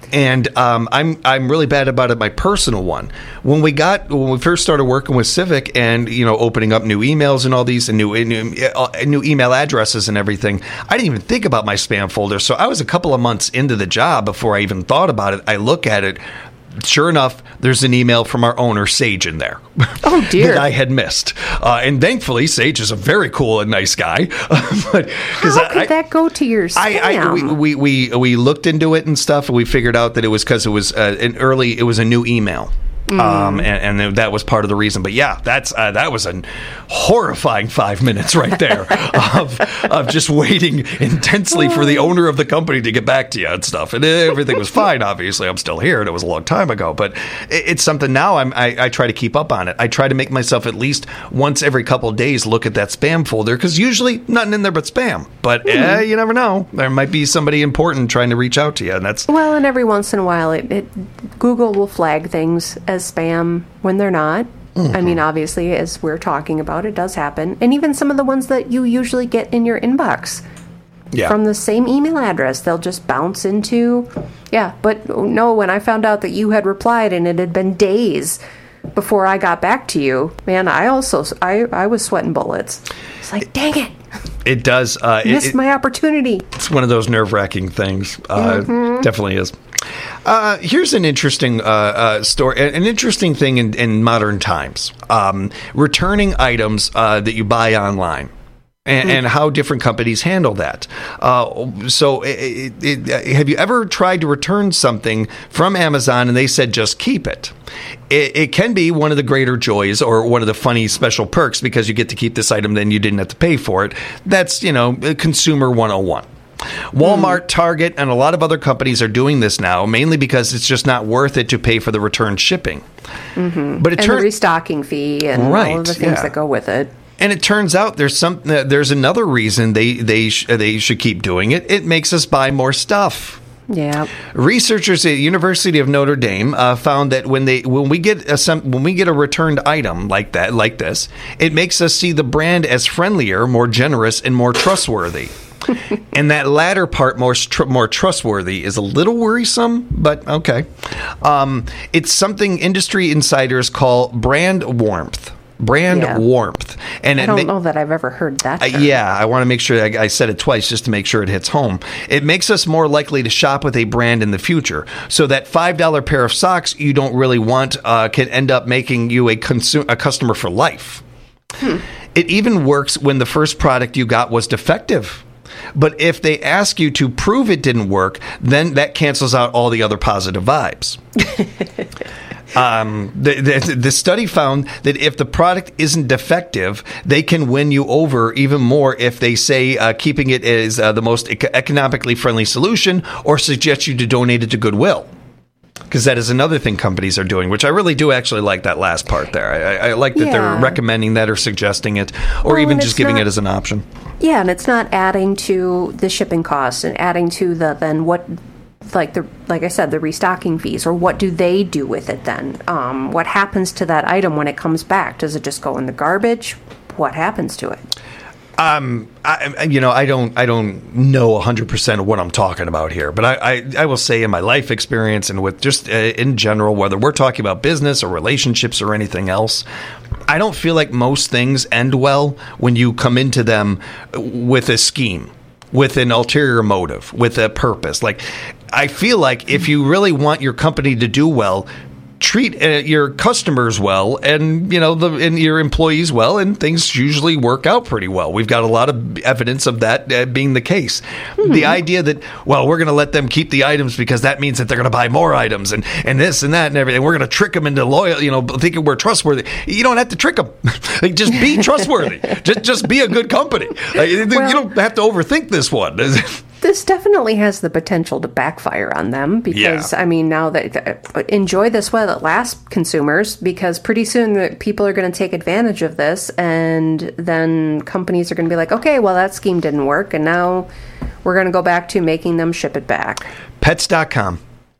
And um, I'm I'm really bad about it. My personal one. When we got when we first started working with Civic, and you know, opening up new emails and all these and new new, uh, new email addresses and everything, I didn't even think about my spam folder. So I was a couple of months into the job before I even thought about it. I look at it. Sure enough, there's an email from our owner, Sage, in there. Oh, dear. That I had missed. Uh, and thankfully, Sage is a very cool and nice guy. but, How I, could I, that go to your spam? I, I, we, we, we, we looked into it and stuff, and we figured out that it was because it was uh, an early, it was a new email. Mm. Um, and, and that was part of the reason. But yeah, that's uh, that was a horrifying five minutes right there of of just waiting intensely for the owner of the company to get back to you and stuff. And everything was fine. Obviously, I'm still here, and it was a long time ago. But it, it's something now. I'm, I, I try to keep up on it. I try to make myself at least once every couple of days look at that spam folder, because usually nothing in there but spam. But mm. eh, you never know. There might be somebody important trying to reach out to you, and that's well. And every once in a while, it, it Google will flag things as spam when they're not. Mm-hmm. I mean, obviously, as we're talking about, it does happen. And even some of the ones that you usually get in your inbox yeah. from the same email address, they'll just bounce into, yeah. But no, when I found out that you had replied and it had been days before I got back to you, man, I also, I, I was sweating bullets. It's like, dang it. It does. Uh, Missed it, my opportunity. It's one of those nerve-wracking things. Uh, mm-hmm. Definitely is. Uh, here's an interesting uh, uh, story, an interesting thing in, in modern times. Um, returning items uh, that you buy online. And, and how different companies handle that. Uh, so, it, it, it, have you ever tried to return something from Amazon and they said just keep it? it? It can be one of the greater joys or one of the funny special perks because you get to keep this item, then you didn't have to pay for it. That's, you know, consumer one oh one. Walmart, mm. Target, and a lot of other companies are doing this now, mainly because it's just not worth it to pay for the return shipping. Mm-hmm. But it and turn- the restocking fee and right, all of the things yeah. that go with it. And it turns out there's some there's another reason they they sh- they should keep doing it. It makes us buy more stuff. Yeah. Researchers at University of Notre Dame uh, found that when they when we get a some, when we get a returned item like that like this, it makes us see the brand as friendlier, more generous, and more trustworthy. And that latter part, more tr- more trustworthy, is a little worrisome, but okay. Um, it's something industry insiders call brand warmth. Brand yeah. warmth. And I it don't ma- know that I've ever heard that term. Uh, yeah, I want to make sure I, I said it twice just to make sure it hits home. It makes us more likely to shop with a brand in the future. So that five dollar pair of socks you don't really want uh, can end up making you a, consu- a customer for life. Hmm. It even works when the first product you got was defective. But if they ask you to prove it didn't work, then that cancels out all the other positive vibes. Um, the, the, the study found that if the product isn't defective, they can win you over even more if they say uh, keeping it is uh, the most ec- economically friendly solution or suggest you to donate it to Goodwill. Because that is another thing companies are doing, which I really do actually like that last part there. I, I like that yeah. they're recommending that or suggesting it or well, even just giving not, it as an option. Yeah, and it's not adding to the shipping costs and adding to the then what... like the like I said, the restocking fees, or what do they do with it then? Um, what happens to that item when it comes back? Does it just go in the garbage? What happens to it? Um, I, you know, I don't, I don't know a hundred percent of what I'm talking about here, but I, I, I will say in my life experience and with just uh, in general, whether we're talking about business or relationships or anything else, I don't feel like most things end well when you come into them with a scheme, with an ulterior motive, with a purpose. Like, I feel like if you really want your company to do well, treat uh, your customers well, and you know the and your employees well, and things usually work out pretty well. We've got a lot of evidence of that uh, being the case. Mm-hmm. The idea that, well, we're going to let them keep the items because that means that they're going to buy more items and, and this and that and everything. We're going to trick them into loyal, you know, thinking we're trustworthy. You don't have to trick them. Like, just be trustworthy. just just be a good company. Like, well, you don't have to overthink this one. This definitely has the potential to backfire on them because, yeah. I mean, now that uh, enjoy this while it lasts, consumers, because pretty soon the people are going to take advantage of this, and then companies are going to be like, okay, well, that scheme didn't work, and now we're going to go back to making them ship it back. Pets dot com.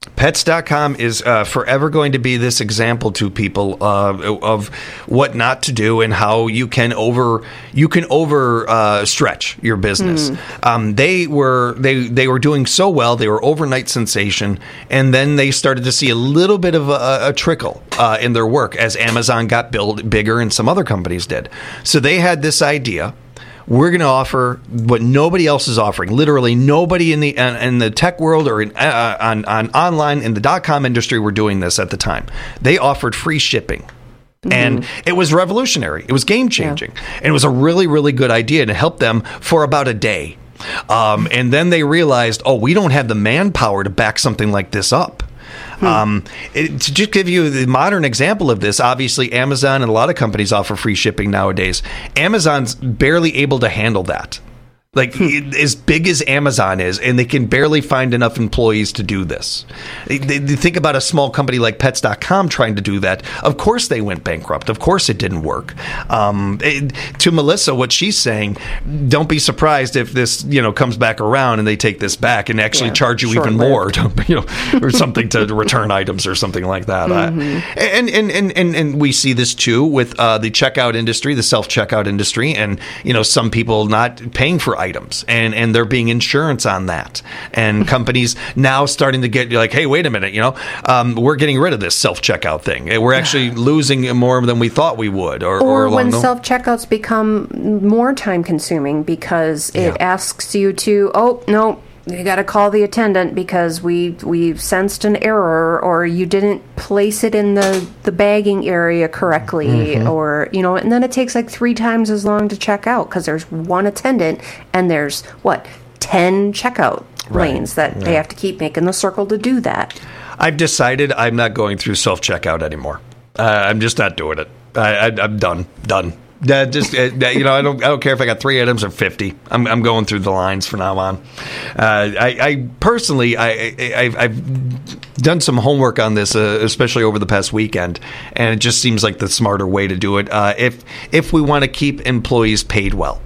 Pets dot com is uh, forever going to be this example to people uh, of what not to do and how you can over you can over uh, stretch your business. Mm. Um, they were they they were doing so well; they were overnight sensation, and then they started to see a little bit of a, a trickle uh, in their work as Amazon got built bigger and some other companies did. So they had this idea. We're going to offer what nobody else is offering. Literally, nobody in the in the tech world or in, uh, on on online in the dot-com industry were doing this at the time. They offered free shipping. Mm-hmm. And it was revolutionary. It was game-changing. Yeah. And it was a really, really good idea to help them for about a day. Um, and then they realized, oh, we don't have the manpower to back something like this up. Hmm. Um, it, to just give you the modern example of this, obviously Amazon and a lot of companies offer free shipping nowadays. Amazon's barely able to handle that. Like, hmm. as big as Amazon is, and they can barely find enough employees to do this. They, they, they think about a small company like Pets dot com trying to do that. Of course they went bankrupt. Of course it didn't work. Um, it, to Melissa, what she's saying, don't be surprised if this, you know, comes back around and they take this back and actually yeah, charge you even more, to, you know, or something to return items or something like that. Mm-hmm. Uh, and, and, and, and, and we see this too with uh, the checkout industry, the self-checkout industry, and, you know, some people not paying for items, and and there being insurance on that, and companies now starting to get like, hey, wait a minute, you know, um, we're getting rid of this self-checkout thing. We're actually losing more than we thought we would. Or, or, or when the- self-checkouts become more time-consuming because it Yeah. asks you to, oh, no, you got to call the attendant because we we sensed an error, or you didn't place it in the, the bagging area correctly, Mm-hmm. or, you know, and then it takes like three times as long to check out because there's one attendant and there's, what, ten checkout Right. lanes that Yeah. they have to keep making the circle to do that. I've decided I'm not going through self-checkout anymore. Uh, I'm just not doing it. I, I, I'm done. Done. Uh, just uh, you know, I don't. I don't care if I got three items or fifty. I'm. I'm going through the lines from now on. Uh, I, I personally, I, I, I've, I've done some homework on this, uh, especially over the past weekend, and it just seems like the smarter way to do it. Uh, if if we want to keep employees paid well.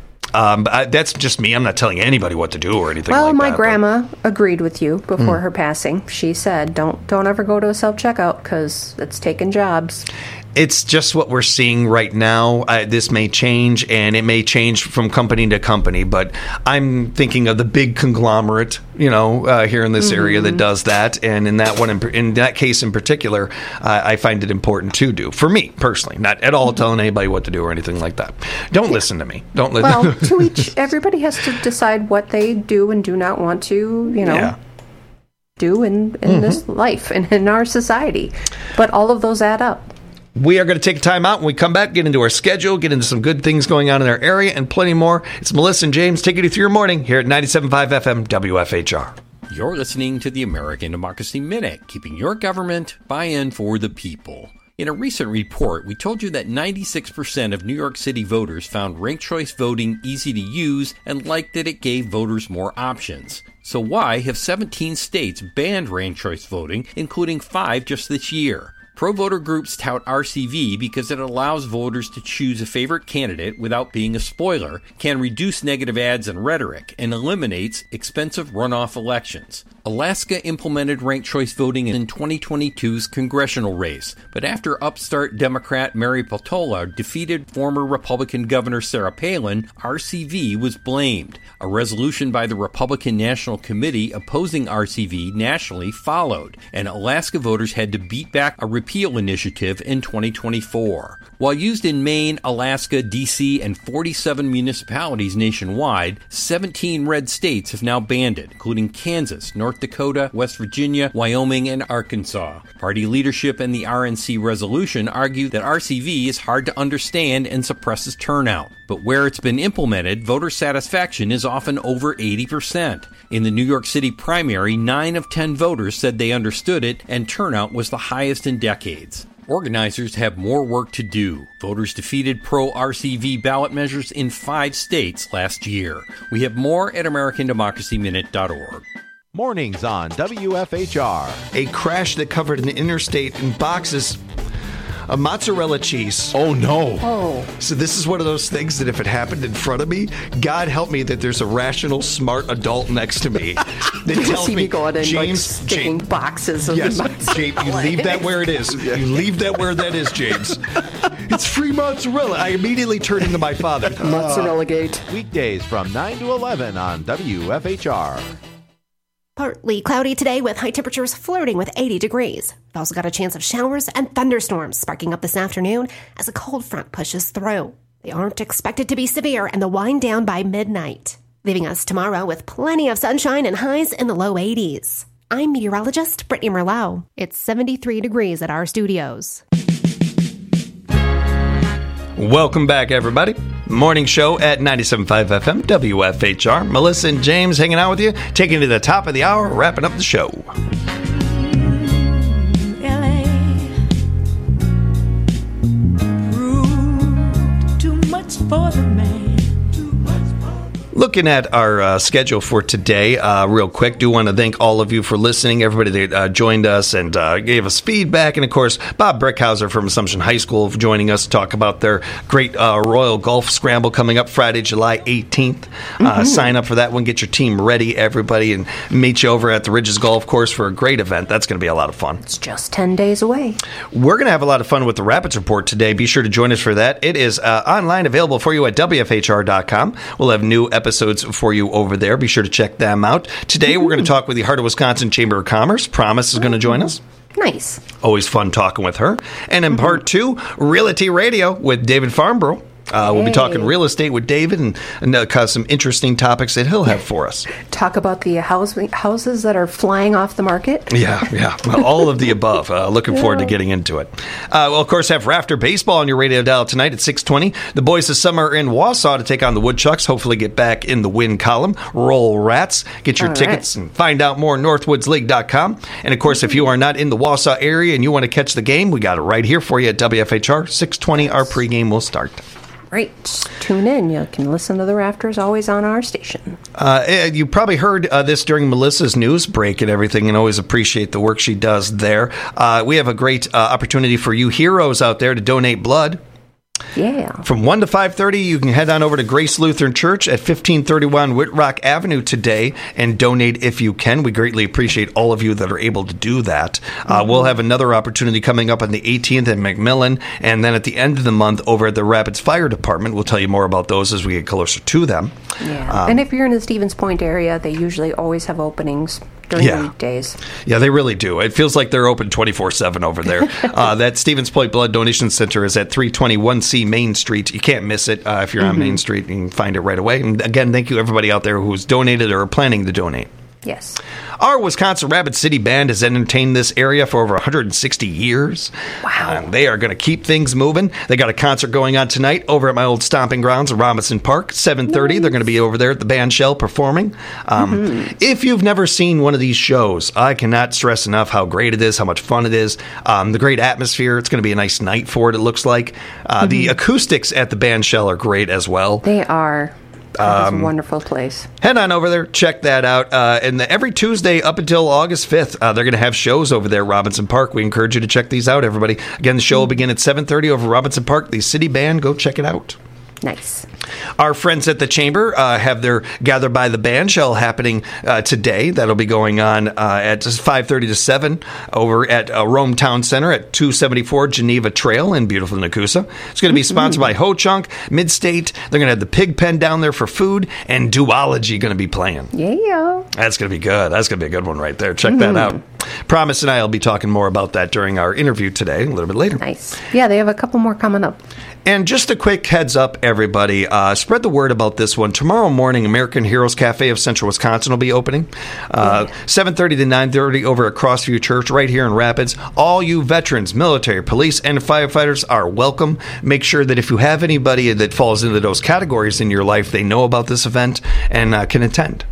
Um, I, that's just me. I'm not telling anybody what to do or anything Well, like my that. grandma agreed with you before Hmm. her passing. She said, "Don't don't ever go to a self checkout because it's taking jobs." It's just what we're seeing right now. Uh, this may change, and it may change from company to company. But I'm thinking of the big conglomerate, you know, uh, here in this Mm-hmm. area that does that. And in that one, in, in that case in particular, uh, I find it important to do for me personally. Not at all telling anybody what to do or anything like that. Don't listen to me. Don't listen. Well, to each, everybody has to decide what they do and do not want to, you know, Yeah. do in, in Mhm. this life and in our society. But all of those add up. We are going to take a time out. When we come back, get into our schedule, get into some good things going on in our area, and plenty more. It's Melissa and James taking you through your morning here at ninety-seven point five F M W F H R. You're listening to the American Democracy Minute, keeping your government buy-in for the people. In a recent report, we told you that ninety-six percent of New York City voters found ranked choice voting easy to use and liked that it gave voters more options. So why have seventeen states banned ranked choice voting, including five just this year? Pro-voter groups tout R C V because it allows voters to choose a favorite candidate without being a spoiler, can reduce negative ads and rhetoric, and eliminates expensive runoff elections. Alaska implemented ranked choice voting in twenty twenty-two's congressional race, but after upstart Democrat Mary Peltola defeated former Republican Governor Sarah Palin, R C V was blamed. A resolution by the Republican National Committee opposing R C V nationally followed, and Alaska voters had to beat back a repeal initiative in twenty twenty-four. While used in Maine, Alaska, D C, and forty-seven municipalities nationwide, seventeen red states have now banned it, including Kansas, North Dakota, West Virginia, Wyoming, and Arkansas. Party leadership and the R N C resolution argue that R C V is hard to understand and suppresses turnout. But where it's been implemented, voter satisfaction is often over eighty percent. In the New York City primary, nine of ten voters said they understood it, and turnout was the highest in decades. Organizers have more work to do. Voters defeated pro-R C V ballot measures in five states last year. We have more at American Democracy Minute dot org. Mornings on W F H R. A crash that covered an interstate in boxes. a mozzarella cheese. Oh, no. Oh. So this is one of those things that if it happened in front of me, God help me that there's a rational, smart adult next to me that tells See me, me going in, James, like, sticking James, boxes of yes, mozzarella. James, you leave that where it is. You leave that where that is, James. It's free mozzarella. I immediately turn into my father. Mozzarella gate. Weekdays from nine to eleven on W F H R. Partly cloudy today with high temperatures flirting with eighty degrees. We've also got a chance of showers and thunderstorms sparking up this afternoon as a cold front pushes through. They aren't expected to be severe and they'll wind down by midnight, leaving us tomorrow with plenty of sunshine and highs in the low eighties. I'm meteorologist Brittany Merlot. It's seventy-three degrees at our studios. Welcome back, everybody. Morning show at ninety-seven point five F M, W F H R. Melissa and James hanging out with you, taking you to the top of the hour, wrapping up the show. L A proved too much for the man. Looking at our uh, schedule for today, uh, real quick, do want to thank all of you for listening, everybody that uh, joined us and uh, gave us feedback, and of course, Bob Brickhauser from Assumption High School joining us to talk about their great uh, Royal Golf Scramble coming up Friday, July eighteenth. Mm-hmm. Uh, sign up for that one, get your team ready, everybody, and meet you over at the Ridges Golf Course for a great event. That's going to be a lot of fun. It's just ten days away. We're going to have a lot of fun with the Rapids Report today. Be sure to join us for that. It is uh, online, available for you at W F H R dot com. We'll have new episodes for you over there. Be sure to check them out. Today, mm-hmm. we're going to talk with the Heart of Wisconsin Chamber of Commerce. Promise is going to join us. Nice. Always fun talking with her. And in mm-hmm. part two, Realty Radio with David Farnborough. Uh, we'll be talking real estate with David and, and uh, some interesting topics that he'll have for us. Talk about the house, houses that are flying off the market. Yeah, yeah. Well, all of the above. Uh, looking yeah. forward to getting into it. Uh, we'll, of course, have Rafter Baseball on your radio dial tonight at six twenty. The boys this summer are in Wausau to take on the Woodchucks. Hopefully get back in the win column. Roll Rats. Get your all tickets right. and find out more at northwoods league dot com. And, of course, if you are not in the Wausau area and you want to catch the game, we got it right here for you at W F H R. six twenty, our pregame will start. Great. Tune in. You can listen to the Rafters always on our station. Uh, you probably heard uh, this during Melissa's news break and everything, and always appreciate the work she does there. Uh, we have a great uh, opportunity for you heroes out there to donate blood. Yeah. From one to five thirty, you can head on over to Grace Lutheran Church at fifteen thirty-one Whitrock Avenue today and donate if you can. We greatly appreciate all of you that are able to do that. Mm-hmm. Uh, we'll have another opportunity coming up on the eighteenth at McMillan, and then at the end of the month over at the Rapids Fire Department. We'll tell you more about those as we get closer to them. Yeah. Um, and if you're in the Stevens Point area, they usually always have openings during yeah. the weekdays. Yeah, they really do. It feels like they're open twenty-four seven over there. uh, that Stevens Point Blood Donation Center is at three twenty-one C Main Street. You can't miss it. Uh, if you're mm-hmm. on Main Street, you can find it right away. And again, thank you everybody out there who's donated or are planning to donate. Yes. Our Wisconsin Rapid City Band has entertained this area for over one hundred sixty years. Wow. Um, they are going to keep things moving. They got a concert going on tonight over at my old stomping grounds at Robinson Park, seven thirty. Nice. They're going to be over there at the band shell performing. Um, mm-hmm. If you've never seen one of these shows, I cannot stress enough how great it is, how much fun it is, um, the great atmosphere. It's going to be a nice night for it, it looks like. Uh, mm-hmm. The acoustics at the band shell are great as well. They are. That um, is a wonderful place. Head on over there, check that out. Uh, and the, every Tuesday up until August fifth, uh, they're going to have shows over there at Robinson Park. We encourage you to check these out, everybody. Again, the show will begin at seven thirty over Robinson Park. The City Band, go check it out. Nice. Our friends at the Chamber uh, have their Gather by the Band shell happening uh, today. That'll be going on uh, at five thirty to seven over at uh, Rome Town Center at two seventy-four Geneva Trail in beautiful Nakusa. It's going to be sponsored mm-hmm. by Ho Chunk, Midstate. They're going to have the Pig Pen down there for food, and Duology going to be playing. Yeah. That's going to be good. That's going to be a good one right there. Check mm-hmm. that out. Promise and I will be talking more about that during our interview today, a little bit later. Nice. Yeah, they have a couple more coming up. And just a quick heads up, everybody. Uh, spread the word about this one. Tomorrow morning, American Heroes Cafe of Central Wisconsin will be opening. Uh, yeah. seven thirty to nine thirty over at Crossview Church right here in Rapids. All you veterans, military, police, and firefighters are welcome. Make sure that if you have anybody that falls into those categories in your life, they know about this event and uh, can attend.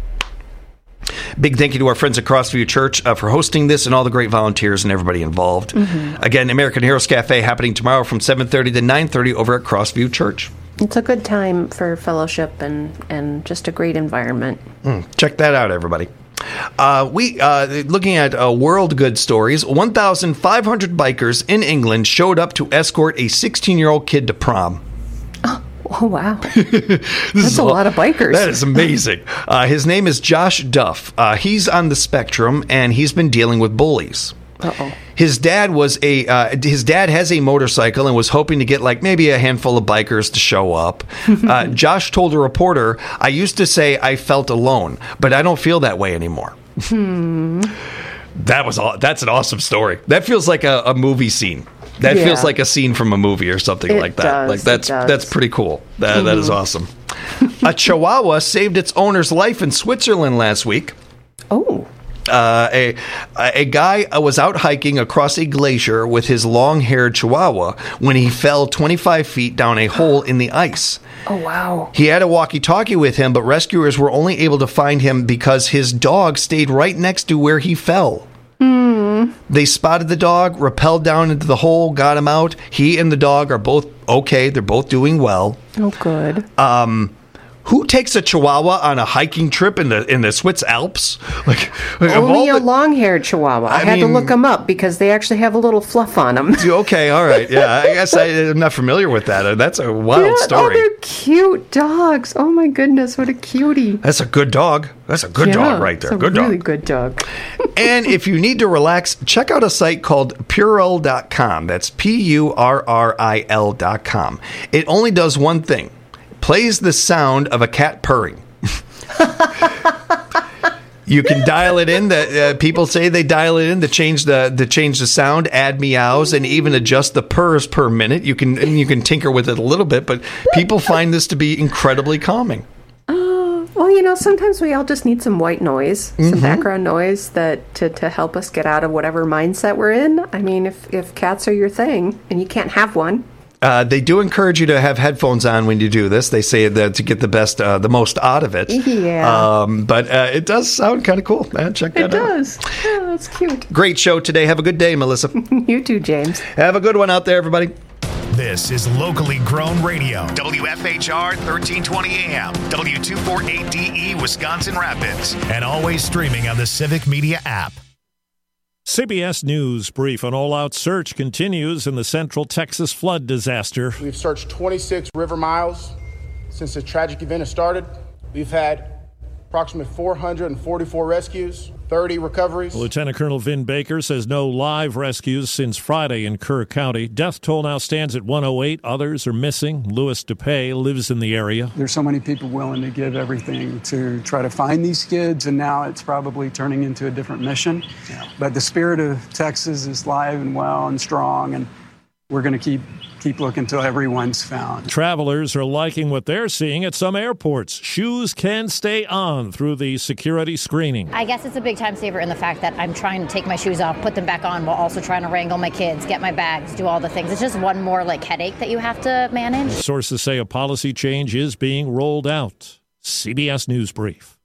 Big thank you to our friends at Crossview Church uh, for hosting this and all the great volunteers and everybody involved. Mm-hmm. Again, American Heroes Cafe happening tomorrow from seven thirty to nine thirty over at Crossview Church. It's a good time for fellowship and, and just a great environment. Mm, check that out, everybody. Uh, we uh, looking at uh, world good stories. one thousand five hundred bikers in England showed up to escort a sixteen-year-old kid to prom. Oh, wow. That's a lot of bikers. That is amazing. Uh, his name is Josh Duff. Uh, he's on the spectrum, and he's been dealing with bullies. Uh-oh. His dad was a uh, his dad has a motorcycle and was hoping to get like maybe a handful of bikers to show up. Uh, Josh told a reporter, "I used to say I felt alone, but I don't feel that way anymore." Hmm. That was all. That's an awesome story. That feels like a, a movie scene. That Yeah. feels like a scene from a movie or something It like that. does, Like it that's does. that's pretty cool. That, that is Mhm. awesome. A Chihuahua saved its owner's life in Switzerland last week. Oh. Uh, a a guy was out hiking across a glacier with his long-haired Chihuahua when he fell twenty-five feet down a hole in the ice. Oh, wow. He had a walkie-talkie with him, but rescuers were only able to find him because his dog stayed right next to where he fell. Hmm. They spotted the dog, rappelled down into the hole, got him out. He and the dog are both okay. They're both doing well. Oh, good. Um, who takes a Chihuahua on a hiking trip in the in the Swiss Alps? Like, like of Only all a the- long-haired Chihuahua. I, I had to mean- look them up because they actually have a little fluff on them. Okay, all right. Yeah, I guess I, I'm not familiar with that. That's a wild Yeah, Oh, story. they're cute dogs. Oh, my goodness. What a cutie. That's a good dog. That's a good Yeah, dog right there. it's a Good really dog. good dog. And if you need to relax, check out a site called Purell dot com. That's P U R R I L dot com. It only does one thing. Plays the sound of a cat purring. You can dial it in. That uh, people say they dial it in to change the to change the sound, add meows, and even adjust the purrs per minute. You can and you can tinker with it a little bit, but people find this to be incredibly calming. Uh, well, you know, sometimes we all just need some white noise, Mhm. some background noise that to, to help us get out of whatever mindset we're in. I mean, if, if cats are your thing and you can't have one, Uh, they do encourage you to have headphones on when you do this. They say that to get the best, uh, the most out of it. Yeah. Um, but uh, it does sound kind of cool. Man, check that it out. does. Yeah, that's cute. Great show today. Have a good day, Melissa. You too, James. Have a good one out there, everybody. This is locally grown radio. W F H R thirteen twenty A M, W two forty-eight D E, Wisconsin Rapids. And always streaming on the Civic Media app. C B S News brief. An all-out search continues in the Central Texas flood disaster. We've searched twenty-six river miles since the tragic event has started. We've had approximately four hundred forty-four rescues, thirty recoveries. Lieutenant Colonel Vin Baker says no live rescues since Friday in Kerr County. Death toll now stands at one oh eight. Others are missing. Louis DePay lives in the area. There's so many people willing to give everything to try to find these kids, and now it's probably turning into a different mission. But the spirit of Texas is live and well and strong, and we're going to keep keep looking till everyone's found. Travelers are liking what they're seeing at some airports. Shoes can stay on through the security screening. I guess it's a big time saver in the fact that I'm trying to take my shoes off, put them back on, while also trying to wrangle my kids, get my bags, do all the things. It's just one more like headache that you have to manage. Sources say a policy change is being rolled out. C B S News brief.